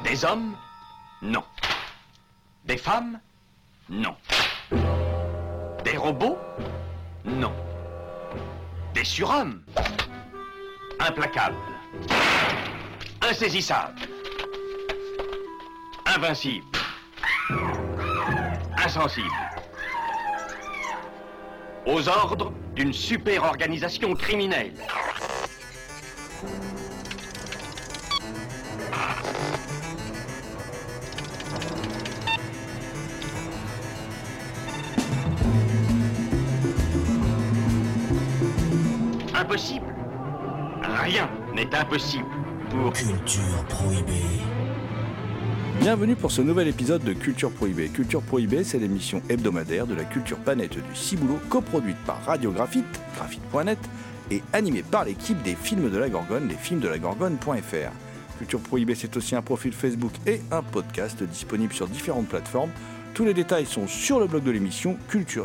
Des hommes? Non. Des femmes? Non. Des robots? Non. Des surhommes? Implacables. Insaisissables. Invincibles. Insensibles. Aux ordres d'une super organisation criminelle. Impossible. Rien n'est impossible pour Culture Prohibée. Bienvenue pour ce nouvel épisode de Culture Prohibée. Culture Prohibée, c'est l'émission hebdomadaire de la culture planète du Ciboulot, coproduite par Radio Graphite, graphite.net, et animée par l'équipe des films de la Gorgone, lesfilmsdelagorgone.fr. Culture Prohibée, c'est aussi un profil Facebook et un podcast disponible sur différentes plateformes. Tous les détails sont sur le blog de l'émission,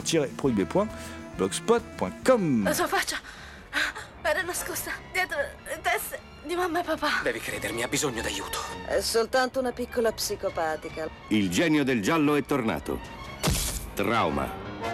culture-prohibée.blogspot.com. Cosa faccio? Era nascosta dietro le teste di mamma e papà. Devi credermi, ha bisogno d'aiuto. È soltanto una piccola psicopatica. Il genio del giallo è tornato. Trauma.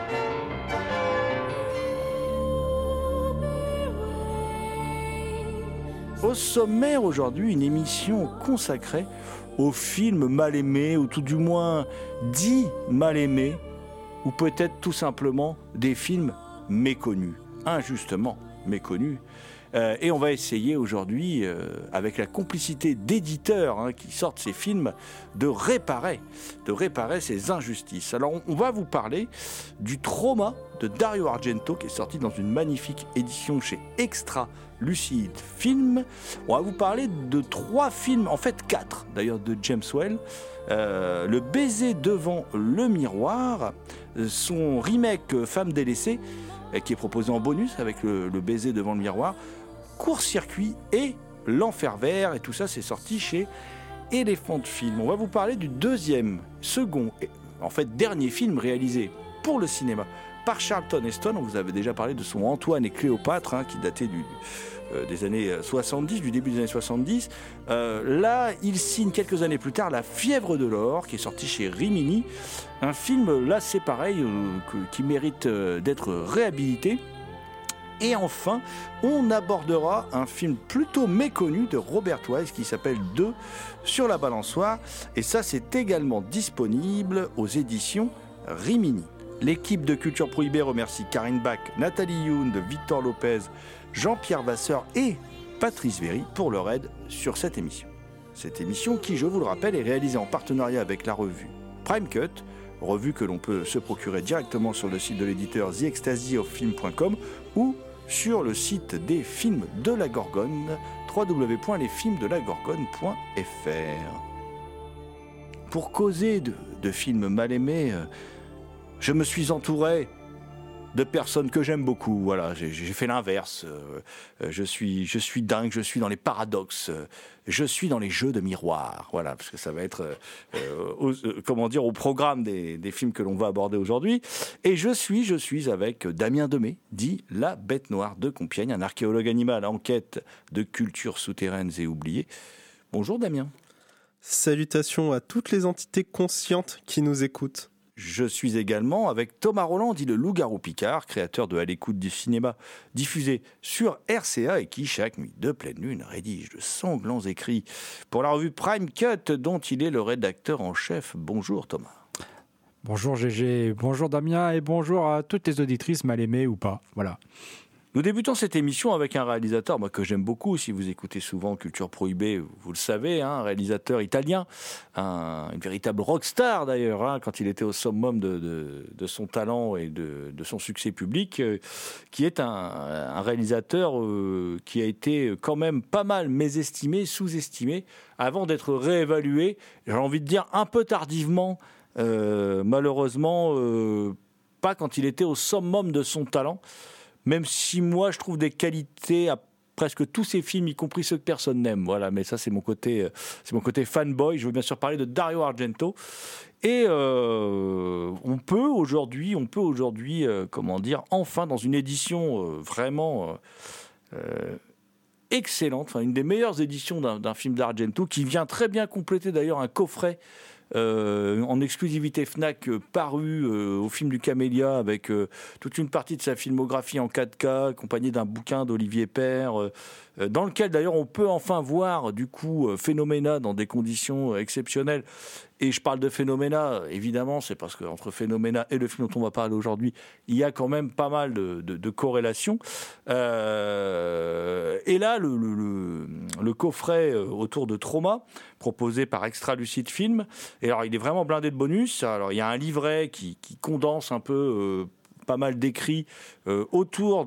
Au sommaire aujourd'hui, une émission consacrée aux films mal aimés, ou tout du moins dits mal aimés, ou peut-être tout simplement des films méconnus, injustement méconnus. Et on va essayer aujourd'hui, avec la complicité d'éditeurs qui sortent ces films, de réparer ces injustices. Alors on va vous parler du Trauma de Dario Argento, qui est sorti dans une magnifique édition chez Extra Lucide Film. On va vous parler de 3 films, en fait 4 d'ailleurs, de James Whale. Le baiser devant le miroir, son remake Femme délaissée, qui est proposé en bonus avec le baiser devant le miroir, Court-circuit et L'Enfer vert, et tout ça c'est sorti chez Elephant Film. On va vous parler du second, en fait dernier film réalisé pour le cinéma par Charlton Heston. On vous avait déjà parlé de son Antoine et Cléopâtre, qui datait des années 70, du début des années 70. Là, il signe quelques années plus tard La Fièvre de l'or, qui est sorti chez Rimini. Un film, là, c'est pareil, qui mérite d'être réhabilité. Et enfin, on abordera un film plutôt méconnu de Robert Wise qui s'appelle 2 sur la balançoire. Et ça, c'est également disponible aux éditions Rimini. L'équipe de Culture Prohibée remercie Karine Bach, Nathalie Youn, Victor Lopez, Jean-Pierre Vasseur et Patrice Véry pour leur aide sur cette émission. Cette émission qui, je vous le rappelle, est réalisée en partenariat avec la revue Prime Cut, revue que l'on peut se procurer directement sur le site de l'éditeur TheExtasyOfFilm.com ou sur le site des films de la Gorgone, www.lesfilmsdelagorgone.fr. Pour causer de films mal aimés, je me suis entouré de personnes que j'aime beaucoup. Voilà, j'ai fait l'inverse. Je suis dingue, je suis dans les paradoxes, je suis dans les jeux de miroir. Voilà, parce que ça va être, au programme des films que l'on va aborder aujourd'hui. Et je suis avec Damien Demey, dit La Bête Noire de Compiègne, un archéologue animal en quête de cultures souterraines et oubliées. Bonjour Damien. Salutations à toutes les entités conscientes qui nous écoutent. Je suis également avec Thomas Roland, dit le Loup-garou Picard, créateur de À l'écoute du cinéma, diffusé sur RCA et qui, chaque nuit de pleine lune, rédige de sanglants écrits pour la revue Prime Cut, dont il est le rédacteur en chef. Bonjour Thomas. Bonjour GG, bonjour Damien et bonjour à toutes les auditrices mal aimées ou pas. Voilà. Nous débutons cette émission avec un réalisateur que j'aime beaucoup. Si vous écoutez souvent Culture Prohibée, vous le savez, un réalisateur italien, une véritable rockstar d'ailleurs, quand il était au summum de son talent et de son succès public, qui est un réalisateur qui a été quand même pas mal mésestimé, sous-estimé, avant d'être réévalué, j'ai envie de dire un peu tardivement, malheureusement, pas quand il était au summum de son talent. Même si moi, je trouve des qualités à presque tous ces films, y compris ceux que personne n'aime. Voilà, mais ça, c'est mon côté fanboy. Je veux bien sûr parler de Dario Argento. Et on peut aujourd'hui, enfin, dans une édition vraiment excellente, une des meilleures éditions d'un film d'Argento, qui vient très bien compléter d'ailleurs un coffret en exclusivité Fnac paru au film du Camélia, avec toute une partie de sa filmographie en 4K, accompagnée d'un bouquin d'Olivier Père, dans lequel d'ailleurs on peut enfin voir du coup Phénoména dans des conditions exceptionnelles. Et je parle de Phénoména, évidemment, c'est parce qu'entre Phénoména et le film dont on va parler aujourd'hui, il y a quand même pas mal de corrélations. Et là, le coffret autour de Trauma, proposé par Extra Lucide Film, et alors il est vraiment blindé de bonus. Alors il y a un livret qui condense un peu pas mal d'écrits autour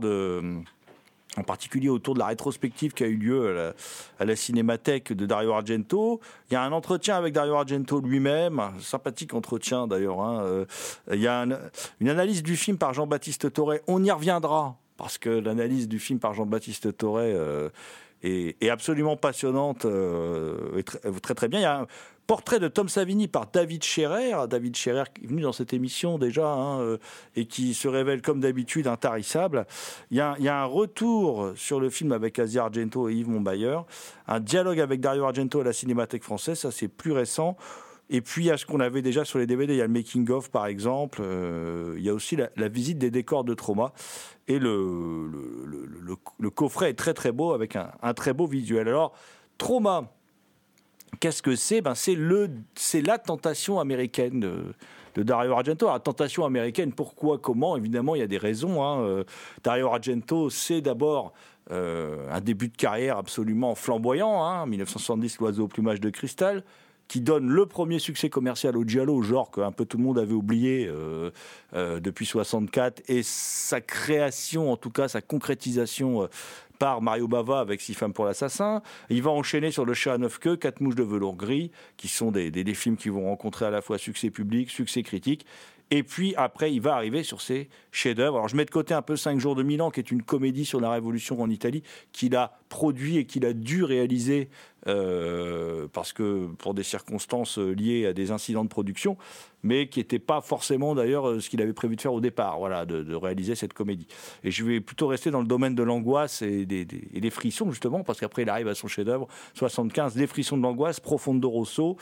en particulier autour de la rétrospective qui a eu lieu à la Cinémathèque de Dario Argento. Il y a un entretien avec Dario Argento lui-même, un sympathique entretien d'ailleurs. Il y a une analyse du film par Jean-Baptiste Toré. On y reviendra, parce que l'analyse du film par Jean-Baptiste Toré est absolument passionnante et très très bien. Il y a un portrait de Tom Savini par David Scherer. David Scherer qui est venu dans cette émission déjà et qui se révèle comme d'habitude intarissable. Il y a un retour sur le film avec Asia Argento et Yves Montbailleur. Un dialogue avec Dario Argento à la Cinémathèque française, ça c'est plus récent. Et puis il y a ce qu'on avait déjà sur les DVD, il y a le making-of par exemple. Il y a aussi la visite des décors de Trauma. Et le coffret est très très beau avec un très beau visuel. Alors, Trauma, qu'est-ce que c'est ? C'est la tentation américaine de Dario Argento. Alors, la tentation américaine, pourquoi, comment ? Évidemment, il y a des raisons. Dario Argento, c'est d'abord un début de carrière absolument flamboyant. 1970, L'oiseau au plumage de cristal, qui donne le premier succès commercial au giallo, genre qu'un peu tout le monde avait oublié depuis 64, et sa création, en tout cas sa concrétisation par Mario Bava avec 6 femmes pour l'assassin. Il va enchaîner sur Le chat à 9 queues, 4 mouches de velours gris, qui sont des films qui vont rencontrer à la fois succès public, succès critique. Et puis après, il va arriver sur ses chefs-d'œuvre. Alors je mets de côté un peu 5 jours de Milan, qui est une comédie sur la Révolution en Italie, qu'il a produit et qu'il a dû réaliser parce que pour des circonstances liées à des incidents de production, mais qui n'était pas forcément d'ailleurs ce qu'il avait prévu de faire au départ, de réaliser cette comédie. Et je vais plutôt rester dans le domaine de l'angoisse et des frissons, justement, parce qu'après il arrive à son chef-d'œuvre, 75, Les frissons de l'angoisse, Profondo Rosso,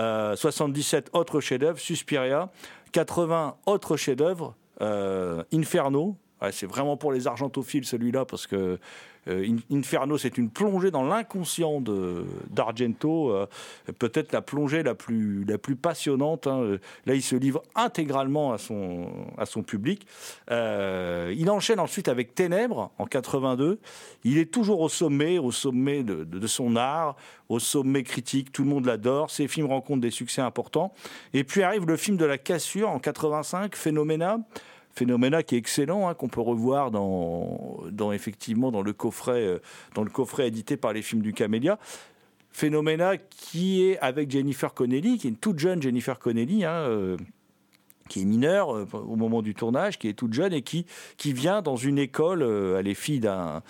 77, autre chef-d'œuvre, Suspiria, 80, autre chef-d'œuvre, Inferno. Ouais, c'est vraiment pour les argentophiles celui-là, parce que Inferno, c'est une plongée dans l'inconscient d'Argento, peut-être la plongée la plus passionnante. Là, il se livre intégralement à son public. Il enchaîne ensuite avec Ténèbres en 82. Il est toujours au sommet de son art, au sommet critique. Tout le monde l'adore. Ses films rencontrent des succès importants. Et puis arrive le film de la cassure en 85, Phénoména qui est excellent, qu'on peut revoir effectivement dans le coffret édité par les films du Camélia. Phénoména qui est avec Jennifer Connelly, qui est une toute jeune Jennifer Connelly, qui est mineure au moment du tournage, qui est toute jeune et qui vient dans une école, elle est fille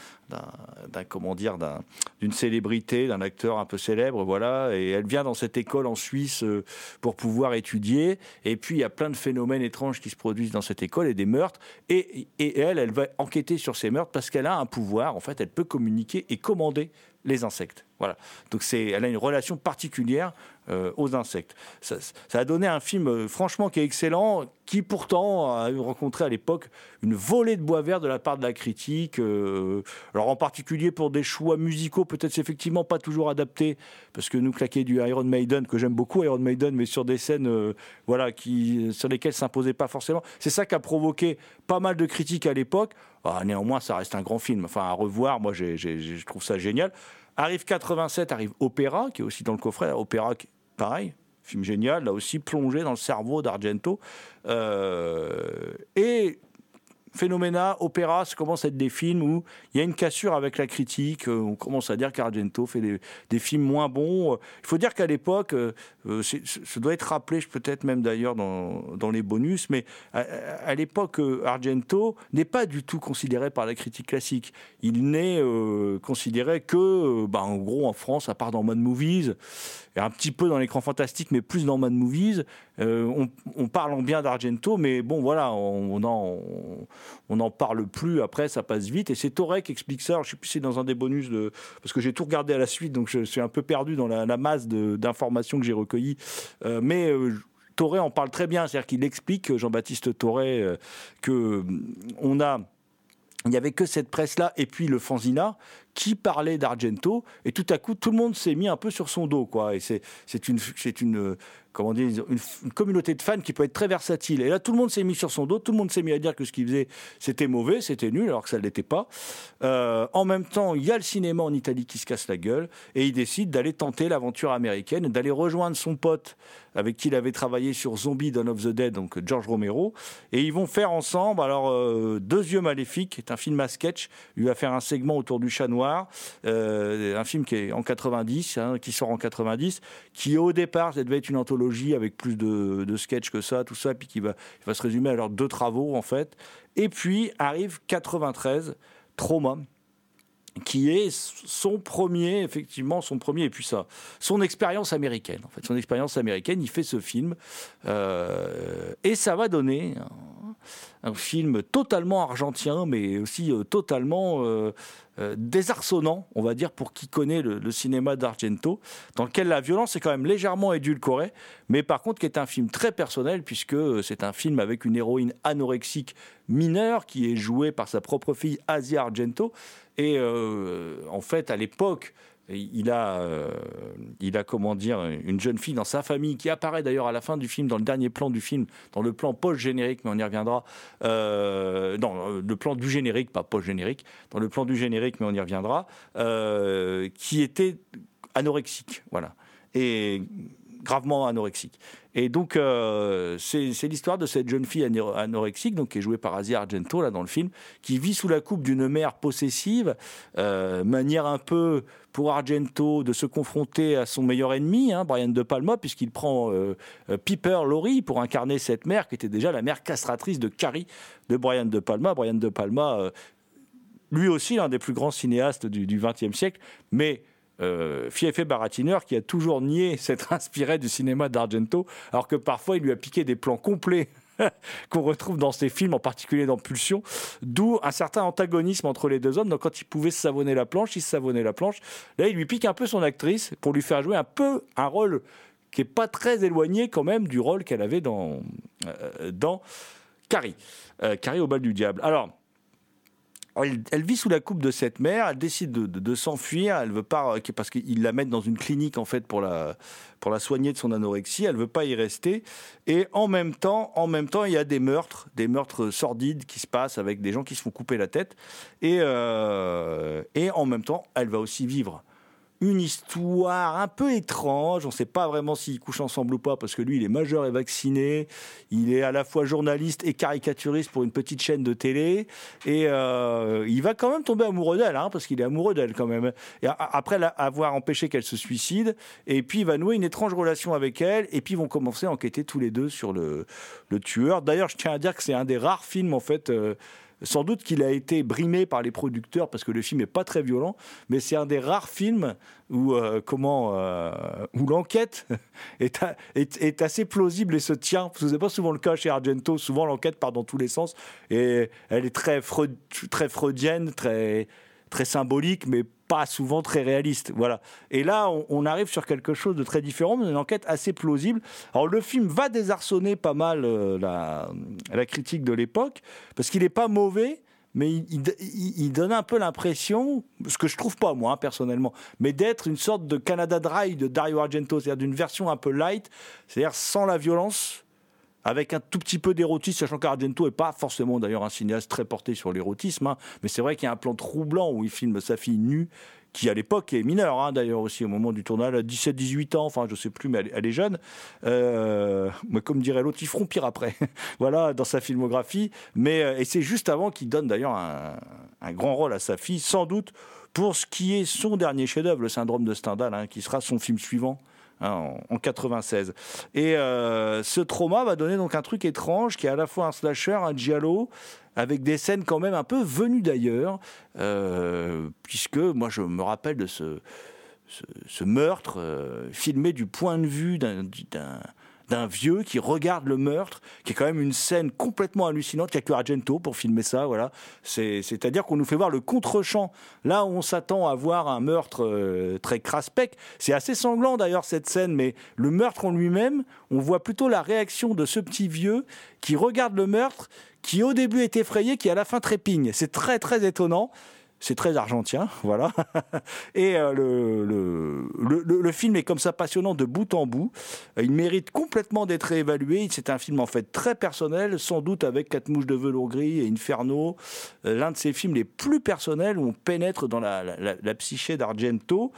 d'une célébrité, d'un acteur un peu célèbre, voilà, et elle vient dans cette école en Suisse pour pouvoir étudier, et puis il y a plein de phénomènes étranges qui se produisent dans cette école et des meurtres, et elle va enquêter sur ces meurtres parce qu'elle a un pouvoir, en fait, elle peut communiquer et commander les insectes. Voilà. Donc elle a une relation particulière aux insectes. Ça a donné un film franchement qui est excellent, qui pourtant a rencontré à l'époque une volée de bois vert de la part de la critique. Alors en particulier pour des choix musicaux, peut-être c'est effectivement pas toujours adapté, parce que nous claquer du Iron Maiden, que j'aime beaucoup Iron Maiden, mais sur des scènes sur lesquelles s'imposait pas forcément. C'est ça qui a provoqué pas mal de critiques à l'époque. Néanmoins, ça reste un grand film. Enfin, à revoir, moi je trouve ça génial. Arrive 87, arrive Opéra, qui est aussi dans le coffret. Opéra, pareil, film génial, là aussi plongé dans le cerveau d'Argento. Et Phénoména, Opéra, ça commence à être des films où il y a une cassure avec la critique. On commence à dire qu'Argento fait des films moins bons. Il faut dire qu'à l'époque, ça doit être rappelé, peut-être même d'ailleurs dans les bonus, mais à l'époque, Argento n'est pas du tout considéré par la critique classique. Il n'est considéré que, en gros, en France, à part dans Mad Movies, et un petit peu dans l'écran fantastique, mais plus dans Mad Movies, on parle en bien d'Argento, mais bon, voilà, n'en parle plus. Après, ça passe vite. Et c'est Toré qui explique ça. Alors, je ne sais plus si c'est dans un des bonus, parce que j'ai tout regardé à la suite, donc je suis un peu perdu dans la masse d'informations que j'ai recueillies. Mais Toré en parle très bien. C'est-à-dire qu'il explique, Jean-Baptiste Toré, il n'y avait que cette presse-là et puis le Fanzina qui parlait d'Argento, et tout à coup tout le monde s'est mis un peu sur son dos, quoi. Et c'est une comment dire, une communauté de fans qui peut être très versatile. Et là, tout le monde s'est mis sur son dos, tout le monde s'est mis à dire que ce qu'il faisait, c'était mauvais, c'était nul, alors que ça ne l'était pas. En même temps, il y a le cinéma en Italie qui se casse la gueule, et il décide d'aller tenter l'aventure américaine, d'aller rejoindre son pote avec qui il avait travaillé sur Zombie, Dawn of the Dead, donc George Romero, et ils vont faire ensemble, Deux yeux maléfiques, est un film à sketch, il va faire un segment autour du chat noir, un film qui est en 90, qui sort en 90, qui au départ, ça devait être une anthologie avec plus de sketchs que ça, tout ça, puis il va se résumer à leurs 2 travaux, en fait. Et puis arrive 93, Trauma, qui est son premier, et puis ça, son expérience américaine. En fait, son expérience américaine, il fait ce film, et ça va donner un film totalement argentien, mais aussi totalement désarçonnant, on va dire, pour qui connaît le cinéma d'Argento, dans lequel la violence est quand même légèrement édulcorée, mais par contre qui est un film très personnel, puisque c'est un film avec une héroïne anorexique mineure qui est jouée par sa propre fille Asia Argento, et en fait à l'époque il a comment dire, une jeune fille dans sa famille qui apparaît d'ailleurs à la fin du film, dans le dernier plan du film, dans le plan post-générique, mais on y reviendra, dans le plan du générique, pas post-générique, dans le plan du générique, mais on y reviendra, qui était anorexique, voilà, et gravement anorexique. Et donc, c'est l'histoire de cette jeune fille anorexique, donc, qui est jouée par Asia Argento, là, dans le film, qui vit sous la coupe d'une mère possessive, manière un peu, pour Argento, de se confronter à son meilleur ennemi, Brian De Palma, puisqu'il prend Piper Laurie pour incarner cette mère, qui était déjà la mère castratrice de Carrie, de Brian De Palma. Brian De Palma, lui aussi, l'un des plus grands cinéastes du XXe siècle, mais fief et baratineur, qui a toujours nié s'être inspiré du cinéma d'Argento, alors que parfois il lui a piqué des plans complets qu'on retrouve dans ses films, en particulier dans Pulsion, d'où un certain antagonisme entre les deux hommes. Donc quand il pouvait se savonner la planche, il se savonnait la planche. Là, il lui pique un peu son actrice pour lui faire jouer un peu un rôle qui n'est pas très éloigné quand même du rôle qu'elle avait dans Carrie. Carrie au bal du diable. Alors, elle vit sous la coupe de cette mère, elle décide de s'enfuir, elle veut pas, parce qu'ils la mettent dans une clinique en fait pour la soigner de son anorexie, elle veut pas y rester, et en même temps il y a des meurtres sordides qui se passent avec des gens qui se font couper la tête, et en même temps elle va aussi vivre une histoire un peu étrange. On ne sait pas vraiment s'ils couchent ensemble ou pas, parce que lui, il est majeur et vacciné. Il est à la fois journaliste et caricaturiste pour une petite chaîne de télé. Et il va quand même tomber amoureux d'elle, parce qu'il est amoureux d'elle quand même. Et après avoir empêché qu'elle se suicide, et puis il va nouer une étrange relation avec elle, et puis ils vont commencer à enquêter tous les deux sur le tueur. D'ailleurs, je tiens à dire que c'est un des rares films, en fait... sans doute qu'il a été brimé par les producteurs parce que le film n'est pas très violent, mais c'est un des rares films où l'enquête est assez plausible et se tient. Ce n'est pas souvent le cas chez Argento. Souvent, l'enquête part dans tous les sens et elle est très freudienne, très symbolique, mais pas souvent très réaliste. Voilà. Et là, on arrive sur quelque chose de très différent, mais une enquête assez plausible. Alors, le film va désarçonner pas mal la critique de l'époque, parce qu'il n'est pas mauvais, mais il donne un peu l'impression, ce que je trouve pas moi personnellement, mais d'être une sorte de Canada Dry de Dario Argento, c'est-à-dire d'une version un peu light, c'est-à-dire sans la violence, avec un tout petit peu d'érotisme, sachant qu'Argento n'est pas forcément d'ailleurs un cinéaste très porté sur l'érotisme, mais c'est vrai qu'il y a un plan troublant où il filme sa fille nue, qui à l'époque est mineure, d'ailleurs aussi au moment du tournage, elle a 17-18 ans, enfin je ne sais plus, mais elle est jeune. Mais comme dirait l'autre, ils feront pire après, voilà, dans sa filmographie. Et c'est juste avant qu'il donne d'ailleurs un grand rôle à sa fille, sans doute pour ce qui est son dernier chef-d'œuvre, Le Syndrome de Stendhal, qui sera son film suivant. En 96. Et ce Trauma va donner donc un truc étrange qui est à la fois un slasher, un giallo, avec des scènes quand même un peu venues d'ailleurs, puisque moi je me rappelle de ce meurtre filmé du point de vue d'un d'un vieux qui regarde le meurtre, qui est quand même une scène complètement hallucinante. Il n'y a que Argento pour filmer ça, voilà. C'est-à-dire qu'on nous fait voir le contre-champ. Là où on s'attend à voir un meurtre très craspec, c'est assez sanglant d'ailleurs cette scène, mais le meurtre en lui-même, on voit plutôt la réaction de ce petit vieux qui regarde le meurtre, qui au début est effrayé, qui à la fin trépigne. C'est très très étonnant. C'est très argentien, voilà. Et le film est comme ça passionnant de bout en bout. Il mérite complètement d'être réévalué. C'est un film en fait très personnel, sans doute avec 4 mouches de velours gris et Inferno. L'un de ses films les plus personnels où on pénètre dans la psyché d'Argento.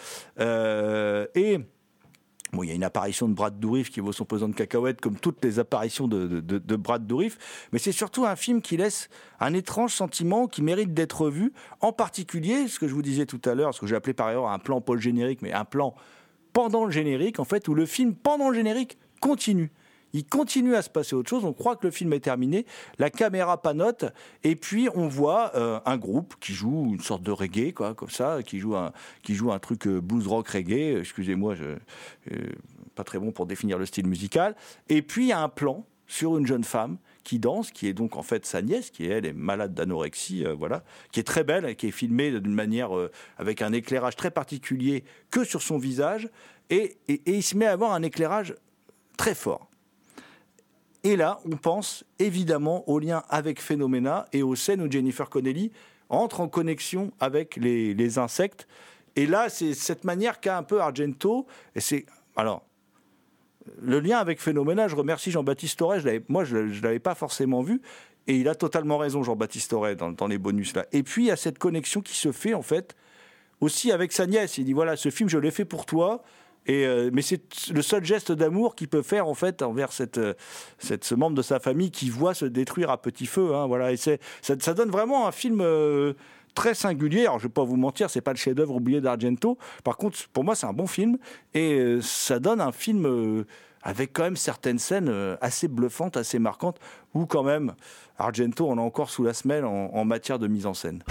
Bon, il y a une apparition de Brad Dourif qui vaut son pesant de cacahuètes, comme toutes les apparitions de Brad Dourif. Mais c'est surtout un film qui laisse un étrange sentiment qui mérite d'être vu. En particulier, ce que je vous disais tout à l'heure, ce que j'ai appelé par ailleurs un plan pas le générique, mais un plan pendant le générique, en fait, où le film, pendant le générique, continue. Il continue à se passer autre chose, on croit que le film est terminé, la caméra panote, et puis on voit un groupe qui joue une sorte de reggae, quoi, comme ça, qui joue un truc blues rock reggae, excusez-moi, pas très bon pour définir le style musical, et puis il y a un plan sur une jeune femme qui danse, qui est donc en fait sa nièce, qui elle est malade d'anorexie, voilà, qui est très belle, qui est filmée d'une manière avec un éclairage très particulier que sur son visage, et il se met à avoir un éclairage très fort. Et là, on pense évidemment au lien avec Phénoména et aux scènes où Jennifer Connelly entre en connexion avec les insectes. Et là, c'est cette manière qu'a un peu Argento. Et alors, le lien avec Phénoména, je remercie Jean-Baptiste Aurey. Je ne l'avais pas forcément vu. Et il a totalement raison, Jean-Baptiste Aurey, dans les bonus là. Et puis, il y a cette connexion qui se fait, en fait, aussi avec sa nièce. Il dit, voilà, ce film, je l'ai fait pour toi. Mais c'est le seul geste d'amour qu'il peut faire en fait envers ce membre de sa famille qui voit se détruire à petit feu. Hein, voilà. Et ça donne vraiment un film très singulier. Alors je ne vais pas vous mentir, c'est pas le chef-d'œuvre oublié d'Argento. Par contre, pour moi, c'est un bon film et ça donne un film avec quand même certaines scènes assez bluffantes, assez marquantes, où quand même Argento on a encore sous la semelle en matière de mise en scène.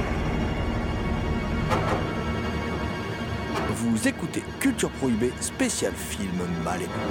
Vous écoutez Culture Prohibée, spécial film mal aimé.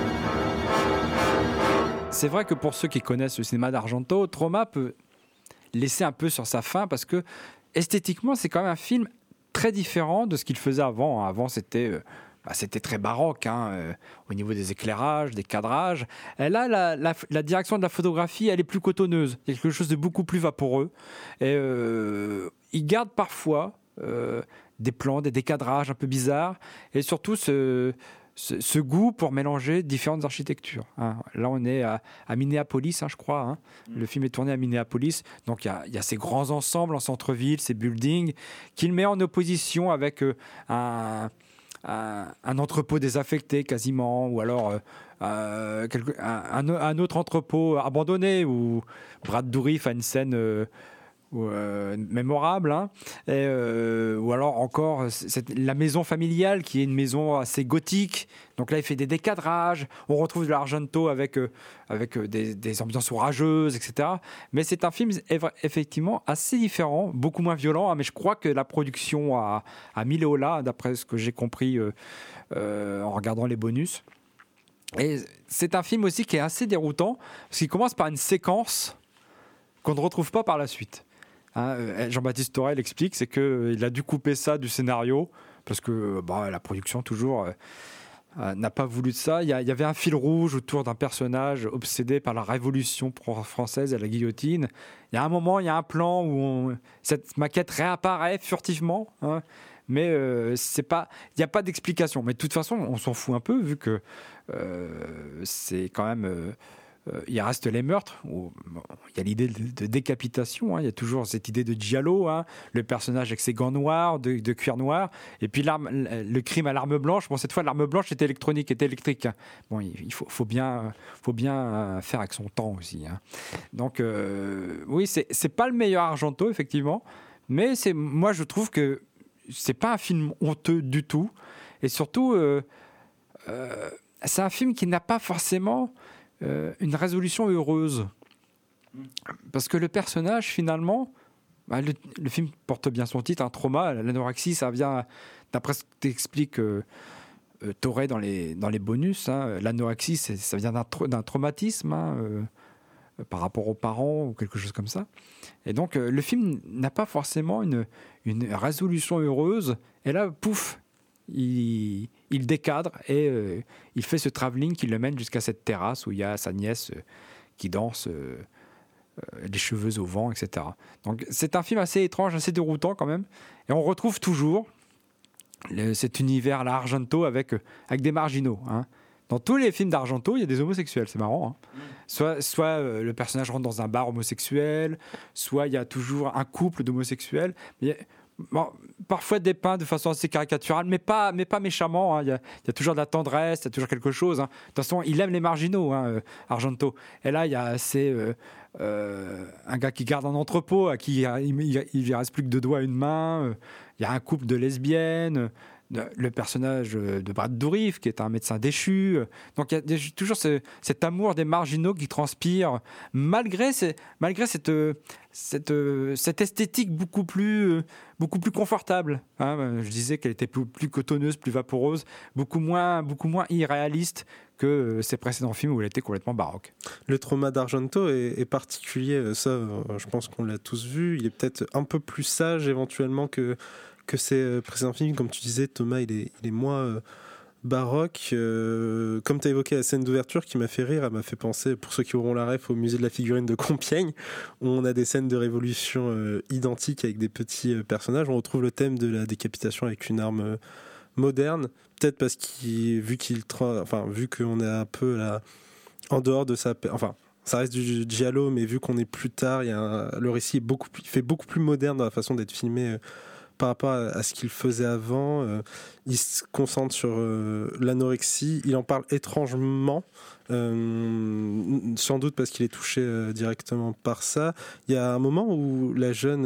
C'est vrai que pour ceux qui connaissent le cinéma d'Argento, Troma peut laisser un peu sur sa faim parce que esthétiquement, c'est quand même un film très différent de ce qu'il faisait avant. Avant, c'était très baroque au niveau des éclairages, des cadrages. Et là, la direction de la photographie, elle est plus cotonneuse. Il y a quelque chose de beaucoup plus vaporeux. Et il garde parfois des plans, des décadrages un peu bizarres, et surtout ce goût pour mélanger différentes architectures. Hein. Là, on est à Minneapolis, je crois. Hein. Le film est tourné à Minneapolis, donc il y a ces grands ensembles en centre-ville, ces buildings, qu'il met en opposition avec un entrepôt désaffecté quasiment, ou alors un autre entrepôt abandonné, où Brad Dourif a une scène mémorable, ou alors encore la maison familiale qui est une maison assez gothique, donc là il fait des décadrages, on retrouve de l'Argento avec des ambiances orageuses, etc. Mais c'est un film effectivement assez différent, beaucoup moins violent, mais je crois que la production a mis le holà, d'après ce que j'ai compris en regardant les bonus. Et c'est un film aussi qui est assez déroutant, parce qu'il commence par une séquence qu'on ne retrouve pas par la suite. Jean-Baptiste Aurey explique, c'est qu'il a dû couper ça du scénario parce que la production toujours n'a pas voulu de ça. Il y avait un fil rouge autour d'un personnage obsédé par la Révolution française et la guillotine. Il y a un moment, il y a un plan où cette maquette réapparaît furtivement, mais il n'y a pas d'explication. Mais de toute façon, on s'en fout un peu vu que c'est quand même... il reste les meurtres, il y a l'idée de décapitation, il y a toujours cette idée de giallo, le personnage avec ses gants noirs, de cuir noir, et puis le crime à l'arme blanche. Bon, cette fois l'arme blanche est électrique. Bon, il faut bien faire avec son temps aussi. Donc oui, c'est pas le meilleur Argento effectivement, mais moi je trouve que c'est pas un film honteux du tout, et surtout c'est un film qui n'a pas forcément une résolution heureuse, parce que le personnage finalement, le film porte bien son titre, un trauma, l'anorexie, ça vient, d'après ce que t'expliques Toré dans les bonus, hein, l'anorexie, ça vient d'un traumatisme par rapport aux parents ou quelque chose comme ça. Et donc, le film n'a pas forcément une résolution heureuse. Et là, pouf, il décadre et il fait ce travelling qui le mène jusqu'à cette terrasse où il y a sa nièce qui danse, les cheveux au vent, etc. Donc, c'est un film assez étrange, assez déroutant quand même. Et on retrouve toujours cet univers là, Argento avec des marginaux. Hein. Dans tous les films d'Argento, il y a des homosexuels, c'est marrant. Hein. Soit le personnage rentre dans un bar homosexuel, soit il y a toujours un couple d'homosexuels. Parfois dépeint de façon assez caricaturale, mais pas méchamment. Hein. Il y a toujours de la tendresse, il y a toujours quelque chose. Hein. De toute façon, il aime les marginaux, Argento. Et là, il y a un gars qui garde un entrepôt, à qui il ne reste plus que 2 doigts, 1 main. Il y a un couple de lesbiennes. Le personnage de Brad Dourif, qui est un médecin déchu. Donc il y a toujours cet amour des marginaux qui transpire, malgré cette esthétique beaucoup plus confortable. Hein. Je disais qu'elle était plus cotonneuse, plus vaporeuse, beaucoup moins irréaliste que ses précédents films où elle était complètement baroque. Le trauma d'Argento est particulier, ça je pense qu'on l'a tous vu. Il est peut-être un peu plus sage éventuellement que ses précédents films. Comme tu disais, Thomas, il est moins baroque. Comme tu as évoqué la scène d'ouverture qui m'a fait rire, elle m'a fait penser, pour ceux qui auront la ref, au musée de la figurine de Compiègne, où on a des scènes de révolution identiques avec des petits personnages. On retrouve le thème de la décapitation avec une arme moderne, peut-être parce vu qu'on est un peu là, en dehors de sa... Enfin, ça reste du giallo, mais vu qu'on est plus tard, le récit fait beaucoup plus moderne dans la façon d'être filmé par rapport à ce qu'il faisait avant. Il se concentre sur l'anorexie. Il en parle étrangement, sans doute parce qu'il est touché directement par ça. Il y a un moment où la jeune,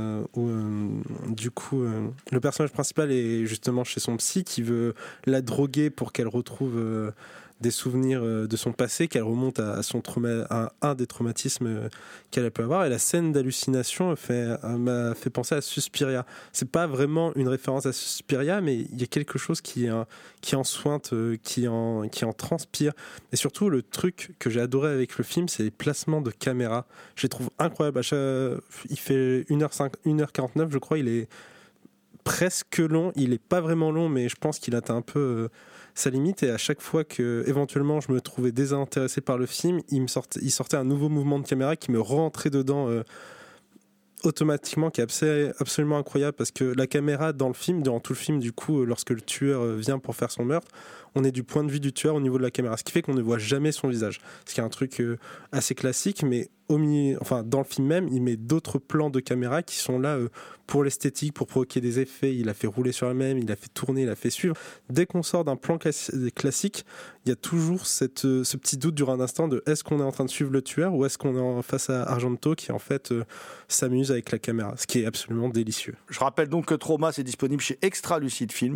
le personnage principal est justement chez son psy qui veut la droguer pour qu'elle retrouve des souvenirs de son passé, qu'elle remonte à son trauma, à un des traumatismes qu'elle a pu avoir. Et la scène d'hallucination m'a fait penser à Suspiria. C'est pas vraiment une référence à Suspiria, mais il y a quelque chose qui en sointe, qui en transpire. Et surtout, le truc que j'ai adoré avec le film, c'est les placements de caméra. Je les trouve incroyables. Il fait 1h49, je crois. Il est presque long. Il est pas vraiment long, mais je pense qu'il atteint un peu sa limite. Et à chaque fois que éventuellement je me trouvais désintéressé par le film, il sortait un nouveau mouvement de caméra qui me rentrait dedans automatiquement, qui est absolument incroyable, parce que la caméra dans le film, durant tout le film, du coup, lorsque le tueur vient pour faire son meurtre, on est du point de vue du tueur au niveau de la caméra, ce qui fait qu'on ne voit jamais son visage, ce qui est un truc assez classique, mais dans le film même, il met d'autres plans de caméra qui sont là pour l'esthétique, pour provoquer des effets. Il a fait rouler sur elle-même, il a fait tourner, il a fait suivre. Dès qu'on sort d'un plan classique, il y a toujours ce petit doute durant un instant de est-ce qu'on est en train de suivre le tueur ou est-ce qu'on est face à Argento qui en fait s'amuse avec la caméra, ce qui est absolument délicieux. Je rappelle donc que Trauma, c'est disponible chez Extra Lucide Film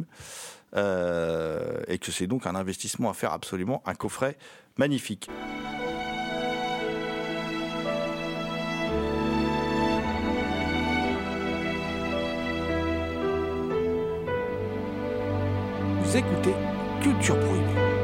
et que c'est donc un investissement à faire absolument, un coffret magnifique. Vous écoutez Culture Prohibée.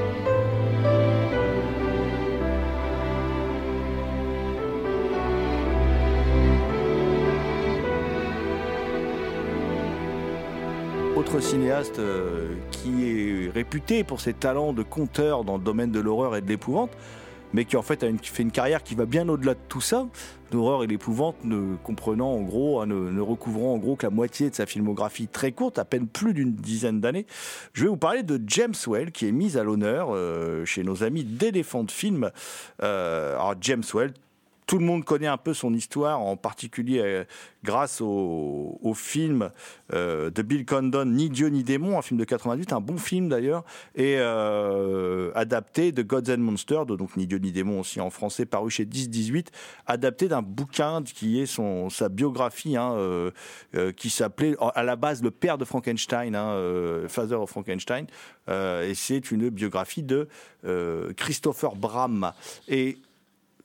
Autre cinéaste qui est réputé pour ses talents de conteur dans le domaine de l'horreur et de l'épouvante, mais qui en fait fait une carrière qui va bien au-delà de tout ça. L'horreur et l'épouvante ne recouvrant en gros que la moitié de sa filmographie très courte, à peine plus d'une dizaine d'années. Je vais vous parler de James Whale, qui est mis à l'honneur chez nos amis d'Elephant Film. Alors James Whale, tout le monde connaît un peu son histoire, en particulier grâce au film de Bill Condon, Ni Dieu ni démon, un film de 88, un bon film d'ailleurs, et adapté de Gods and Monsters, donc Ni Dieu ni démon aussi en français, paru chez 10-18, adapté d'un bouquin qui est sa biographie, qui s'appelait à la base Le Père de Frankenstein, Father of Frankenstein, et c'est une biographie de Christopher Bram. Et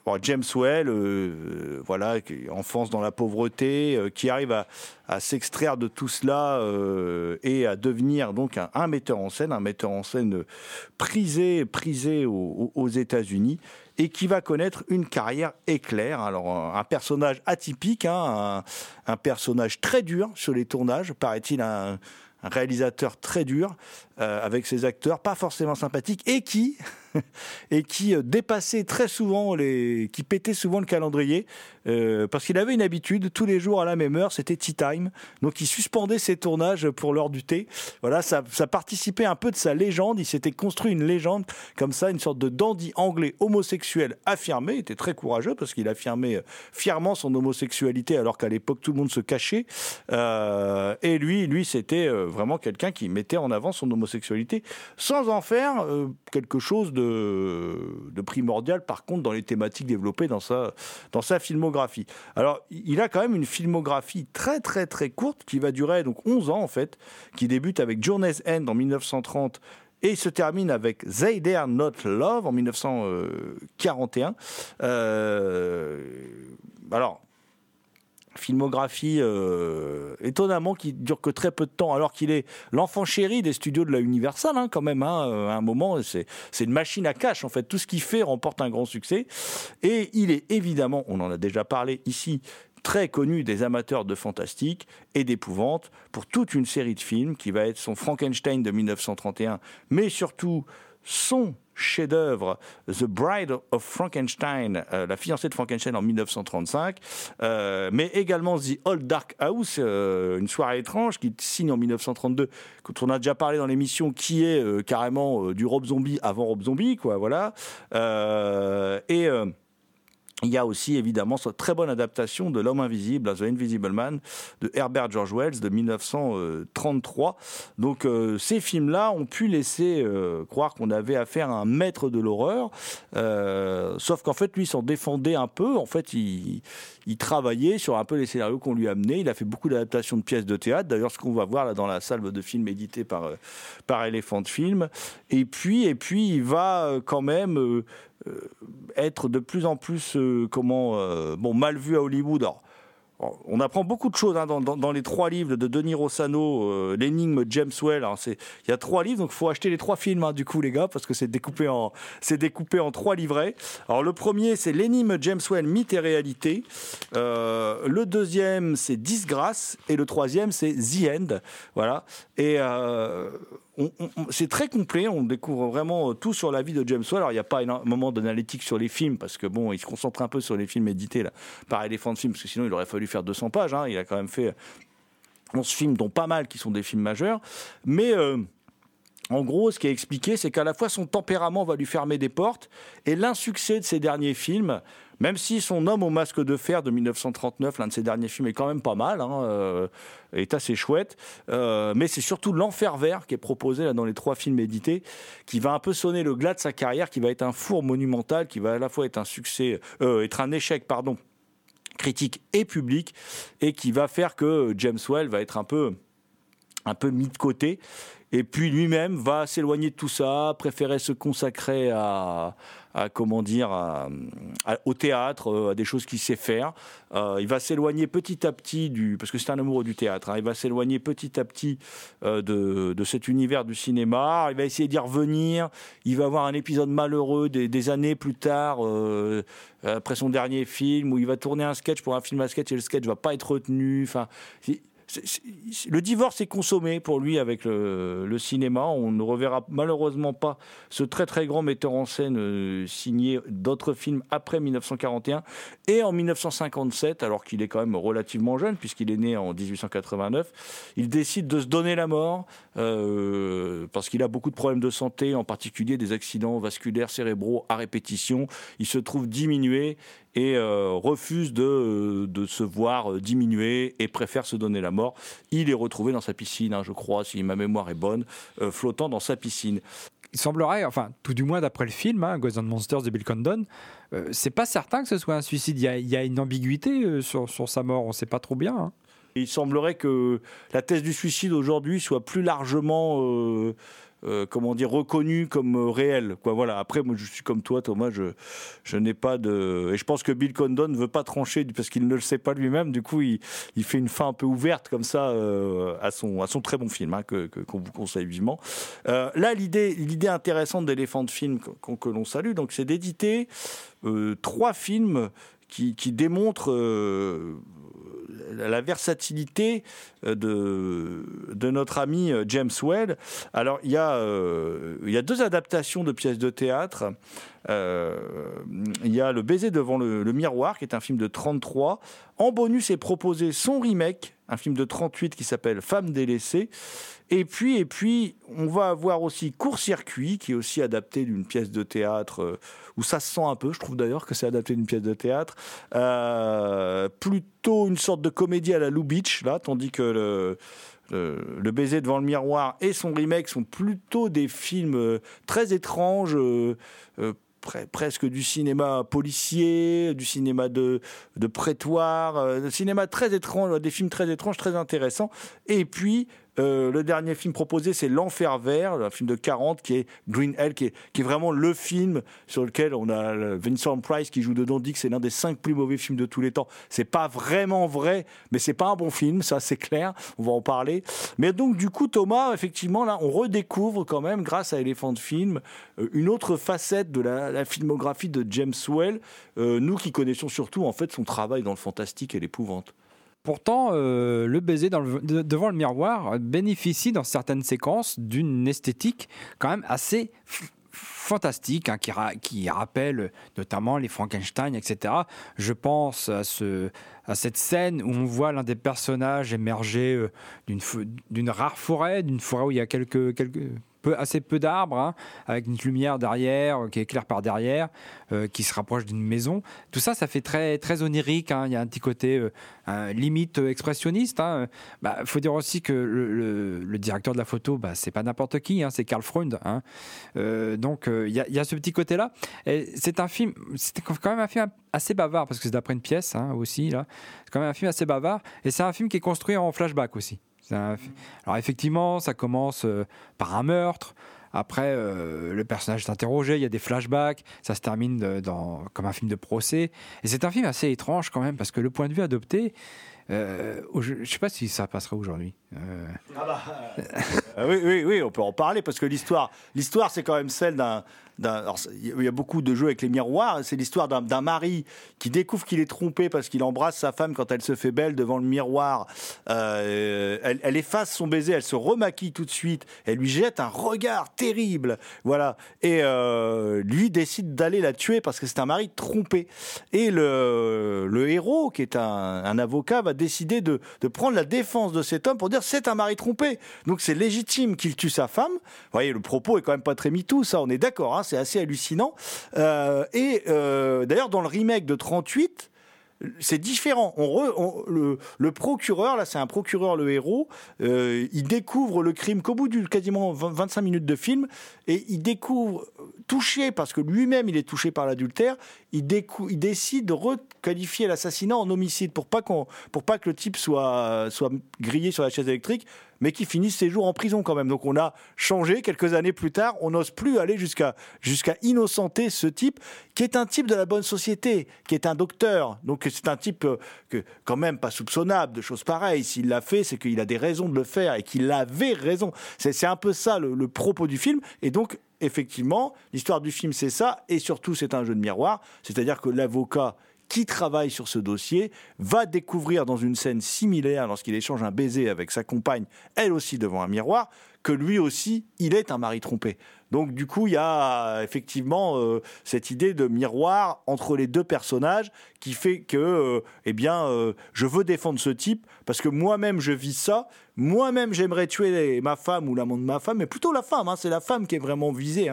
James Whale, voilà, enfance dans la pauvreté, qui arrive à s'extraire de tout cela et à devenir donc un metteur en scène prisé aux États-Unis, et qui va connaître une carrière éclair. Alors un personnage atypique, un personnage très dur sur les tournages, paraît-il un réalisateur très dur, avec ses acteurs pas forcément sympathiques, et qui dépassait très souvent qui pétait souvent le calendrier, parce qu'il avait une habitude, tous les jours à la même heure, c'était tea time, donc il suspendait ses tournages pour l'heure du thé. Voilà, ça participait un peu de sa légende. Il s'était construit une légende comme ça, une sorte de dandy anglais homosexuel affirmé. Il était très courageux parce qu'il affirmait fièrement son homosexualité, alors qu'à l'époque tout le monde se cachait, et lui c'était vraiment quelqu'un qui mettait en avant son homosexualité sans en faire quelque chose de primordial, par contre, dans les thématiques développées dans sa filmographie. Alors, il a quand même une filmographie très très très courte qui va durer donc 11 ans en fait, qui débute avec Journey's End en 1930 et se termine avec They Dare Not Love en 1941. Alors, filmographie étonnamment qui dure que très peu de temps, alors qu'il est l'enfant chéri des studios de la Universal, quand même, à un moment, c'est une machine à cash en fait. Tout ce qu'il fait remporte un grand succès, et il est évidemment, on en a déjà parlé ici, très connu des amateurs de fantastique et d'épouvante pour toute une série de films qui va être son Frankenstein de 1931, mais surtout son chef-d'œuvre The Bride of Frankenstein, la fiancée de Frankenstein en 1935, mais également The Old Dark House, une soirée étrange, qui signe en 1932, quand on a déjà parlé dans l'émission, qui est carrément du Rob Zombie avant Rob Zombie, quoi, voilà. Il y a aussi évidemment cette très bonne adaptation de L'Homme Invisible, The Invisible Man, de Herbert George Wells de 1933. Donc ces films-là ont pu laisser croire qu'on avait affaire à un maître de l'horreur, sauf qu'en fait lui s'en défendait un peu. En fait il travaillait sur un peu les scénarios qu'on lui amenait. Il a fait beaucoup d'adaptations de pièces de théâtre, d'ailleurs ce qu'on va voir là dans la salle de films éditée par Elephant Film. Et puis il va quand même être de plus en plus mal vu à Hollywood. Alors, on apprend beaucoup de choses dans les 3 livres de Denis Rossano, l'énigme James Whale. Il y a 3 livres, donc il faut acheter les 3 films du coup les gars, parce que c'est découpé en 3 livrets. Alors le premier c'est l'énigme James Whale, mythe et réalité. Le deuxième c'est Disgrâce, et le troisième c'est The End. Voilà. Et c'est très complet, on découvre vraiment tout sur la vie de James Whale. Alors il n'y a pas énormément d'analytique sur les films, parce que il se concentre un peu sur les films édités là, par Elephant Film, parce que sinon il aurait fallu faire 200 pages. Il a quand même fait 11 films, dont pas mal qui sont des films majeurs. Mais en gros, ce qui est expliqué, c'est qu'à la fois son tempérament va lui fermer des portes, et l'insuccès de ses derniers films, même si son Homme au masque de fer de 1939, l'un de ses derniers films, est quand même pas mal, est assez chouette, mais c'est surtout L'Enfer vert qui est proposé là dans les 3 films édités, qui va un peu sonner le glas de sa carrière, qui va être un four monumental, qui va à la fois être être un échec, critique et public, et qui va faire que James Whale va être un peu mis de côté. Et puis lui-même va s'éloigner de tout ça, préférer se consacrer au théâtre, à des choses qu'il sait faire. Il va s'éloigner petit à petit parce que c'est un amoureux du théâtre, il va s'éloigner petit à petit de cet univers du cinéma. Il va essayer d'y revenir. Il va avoir un épisode malheureux des années plus tard, après son dernier film, où il va tourner un sketch pour un film à sketch, et le sketch va pas être retenu. Le divorce est consommé pour lui avec le cinéma. On ne reverra malheureusement pas ce très très grand metteur en scène signer d'autres films après 1941. Et en 1957, alors qu'il est quand même relativement jeune, puisqu'il est né en 1889, il décide de se donner la mort parce qu'il a beaucoup de problèmes de santé, en particulier des accidents vasculaires cérébraux à répétition. Il se trouve diminué et refuse de se voir diminuer, et préfère se donner la mort. Il est retrouvé dans sa piscine, je crois, si ma mémoire est bonne, flottant dans sa piscine. Il semblerait, tout du moins d'après le film, Ghosts and Monsters de Bill Condon, c'est pas certain que ce soit un suicide. Il y a une ambiguïté sur sa mort, on sait pas trop bien. Il semblerait que la thèse du suicide aujourd'hui soit plus largement reconnu comme réel, quoi. Voilà. Après, moi, je suis comme toi, Thomas, je n'ai pas de... Et je pense que Bill Condon ne veut pas trancher, parce qu'il ne le sait pas lui-même. Du coup, il fait une fin un peu ouverte, comme ça, à son très bon film, qu'on vous conseille vivement. Là, l'idée intéressante d'Elephant Film, que l'on salue, donc, c'est d'éditer 3 films qui démontrent la versatilité de notre ami James Whale. Alors, il y a 2 adaptations de pièces de théâtre. Il y a Le baiser devant le miroir, qui est un film de 33. En bonus est proposé son remake, un film de 38 qui s'appelle Femme délaissée. Et puis, on va avoir aussi Court-circuit, qui est aussi adapté d'une pièce de théâtre, où ça se sent un peu, je trouve d'ailleurs que c'est adapté d'une pièce de théâtre. Plutôt une sorte de comédie à la Lubitsch, là, tandis que le baiser devant le miroir et son remake sont plutôt des films très étranges, presque du cinéma policier, du cinéma de prétoire, du cinéma très étrange, des films très étranges, très intéressants. Et puis, le dernier film proposé, c'est L'Enfer Vert, un film de 40, qui est Green Hell, qui est vraiment le film sur lequel on a Vincent Price qui joue dedans, dit que c'est l'un des 5 plus mauvais films de tous les temps. C'est pas vraiment vrai, mais c'est pas un bon film, ça c'est clair, on va en parler. Mais donc du coup, Thomas, effectivement, là, on redécouvre quand même, grâce à Elephant Film, une autre facette de la filmographie de James Whale, nous qui connaissons surtout en fait son travail dans le fantastique et l'épouvante. Pourtant, le baiser devant le miroir bénéficie dans certaines séquences d'une esthétique quand même assez fantastique, qui rappelle notamment les Frankenstein, etc. Je pense à cette scène où on voit l'un des personnages émerger d'une rare forêt, d'une forêt où il y a assez peu d'arbres, avec une lumière derrière, qui éclaire par derrière, qui se rapproche d'une maison. Tout ça, ça fait très, très onirique. Il y a un petit côté limite expressionniste. Faut dire aussi que le directeur de la photo, c'est pas n'importe qui, c'est Karl Freund. Donc, il y a ce petit côté-là. Et c'est quand même un film assez bavard, parce que c'est d'après une pièce aussi. Là. C'est quand même un film assez bavard. Et c'est un film qui est construit en flashback aussi. Alors effectivement, ça commence par un meurtre. Après, le personnage est interrogé, il y a des flashbacks. Ça se termine comme un film de procès. Et c'est un film assez étrange quand même, parce que le point de vue adopté, je ne sais pas si ça passerait aujourd'hui. Oui, on peut en parler, parce que l'histoire, c'est quand même celle il y a beaucoup de jeux avec les miroirs. C'est l'histoire d'un mari qui découvre qu'il est trompé parce qu'il embrasse sa femme quand elle se fait belle devant le miroir. Elle efface son baiser, elle se remaquille tout de suite, elle lui jette un regard terrible, voilà. Et lui décide d'aller la tuer parce que c'est un mari trompé. Et le héros, qui est un avocat, va décider de prendre la défense de cet homme pour dire c'est un mari trompé. Donc c'est légitime qu'il tue sa femme. Vous voyez, le propos est quand même pas très MeToo, ça, on est d'accord. C'est assez hallucinant. D'ailleurs, dans le remake de 38, c'est différent. Le procureur, là, c'est un procureur, le héros, il découvre le crime qu'au bout de quasiment 25 minutes de film, et il découvre, touché, parce que lui-même, il est touché par l'adultère, il décide de requalifier l'assassinat en homicide pour pas que le type soit grillé sur la chaise électrique, mais qui finisse ses jours en prison quand même. Donc on a changé quelques années plus tard, on n'ose plus aller jusqu'à innocenter ce type, qui est un type de la bonne société, qui est un docteur. Donc c'est un type que quand même pas soupçonnable de choses pareilles. S'il l'a fait, c'est qu'il a des raisons de le faire et qu'il avait raison. C'est un peu ça le propos du film. Et donc effectivement, l'histoire du film c'est ça, et surtout c'est un jeu de miroir, c'est-à-dire que l'avocat qui travaille sur ce dossier va découvrir dans une scène similaire, lorsqu'il échange un baiser avec sa compagne, elle aussi devant un miroir, que lui aussi, il est un mari trompé. Donc du coup, il y a effectivement cette idée de miroir entre les deux personnages qui fait que, je veux défendre ce type parce que moi-même je vis ça. Moi-même, j'aimerais tuer ma femme ou l'amant de ma femme, mais plutôt la femme. C'est la femme qui est vraiment visée.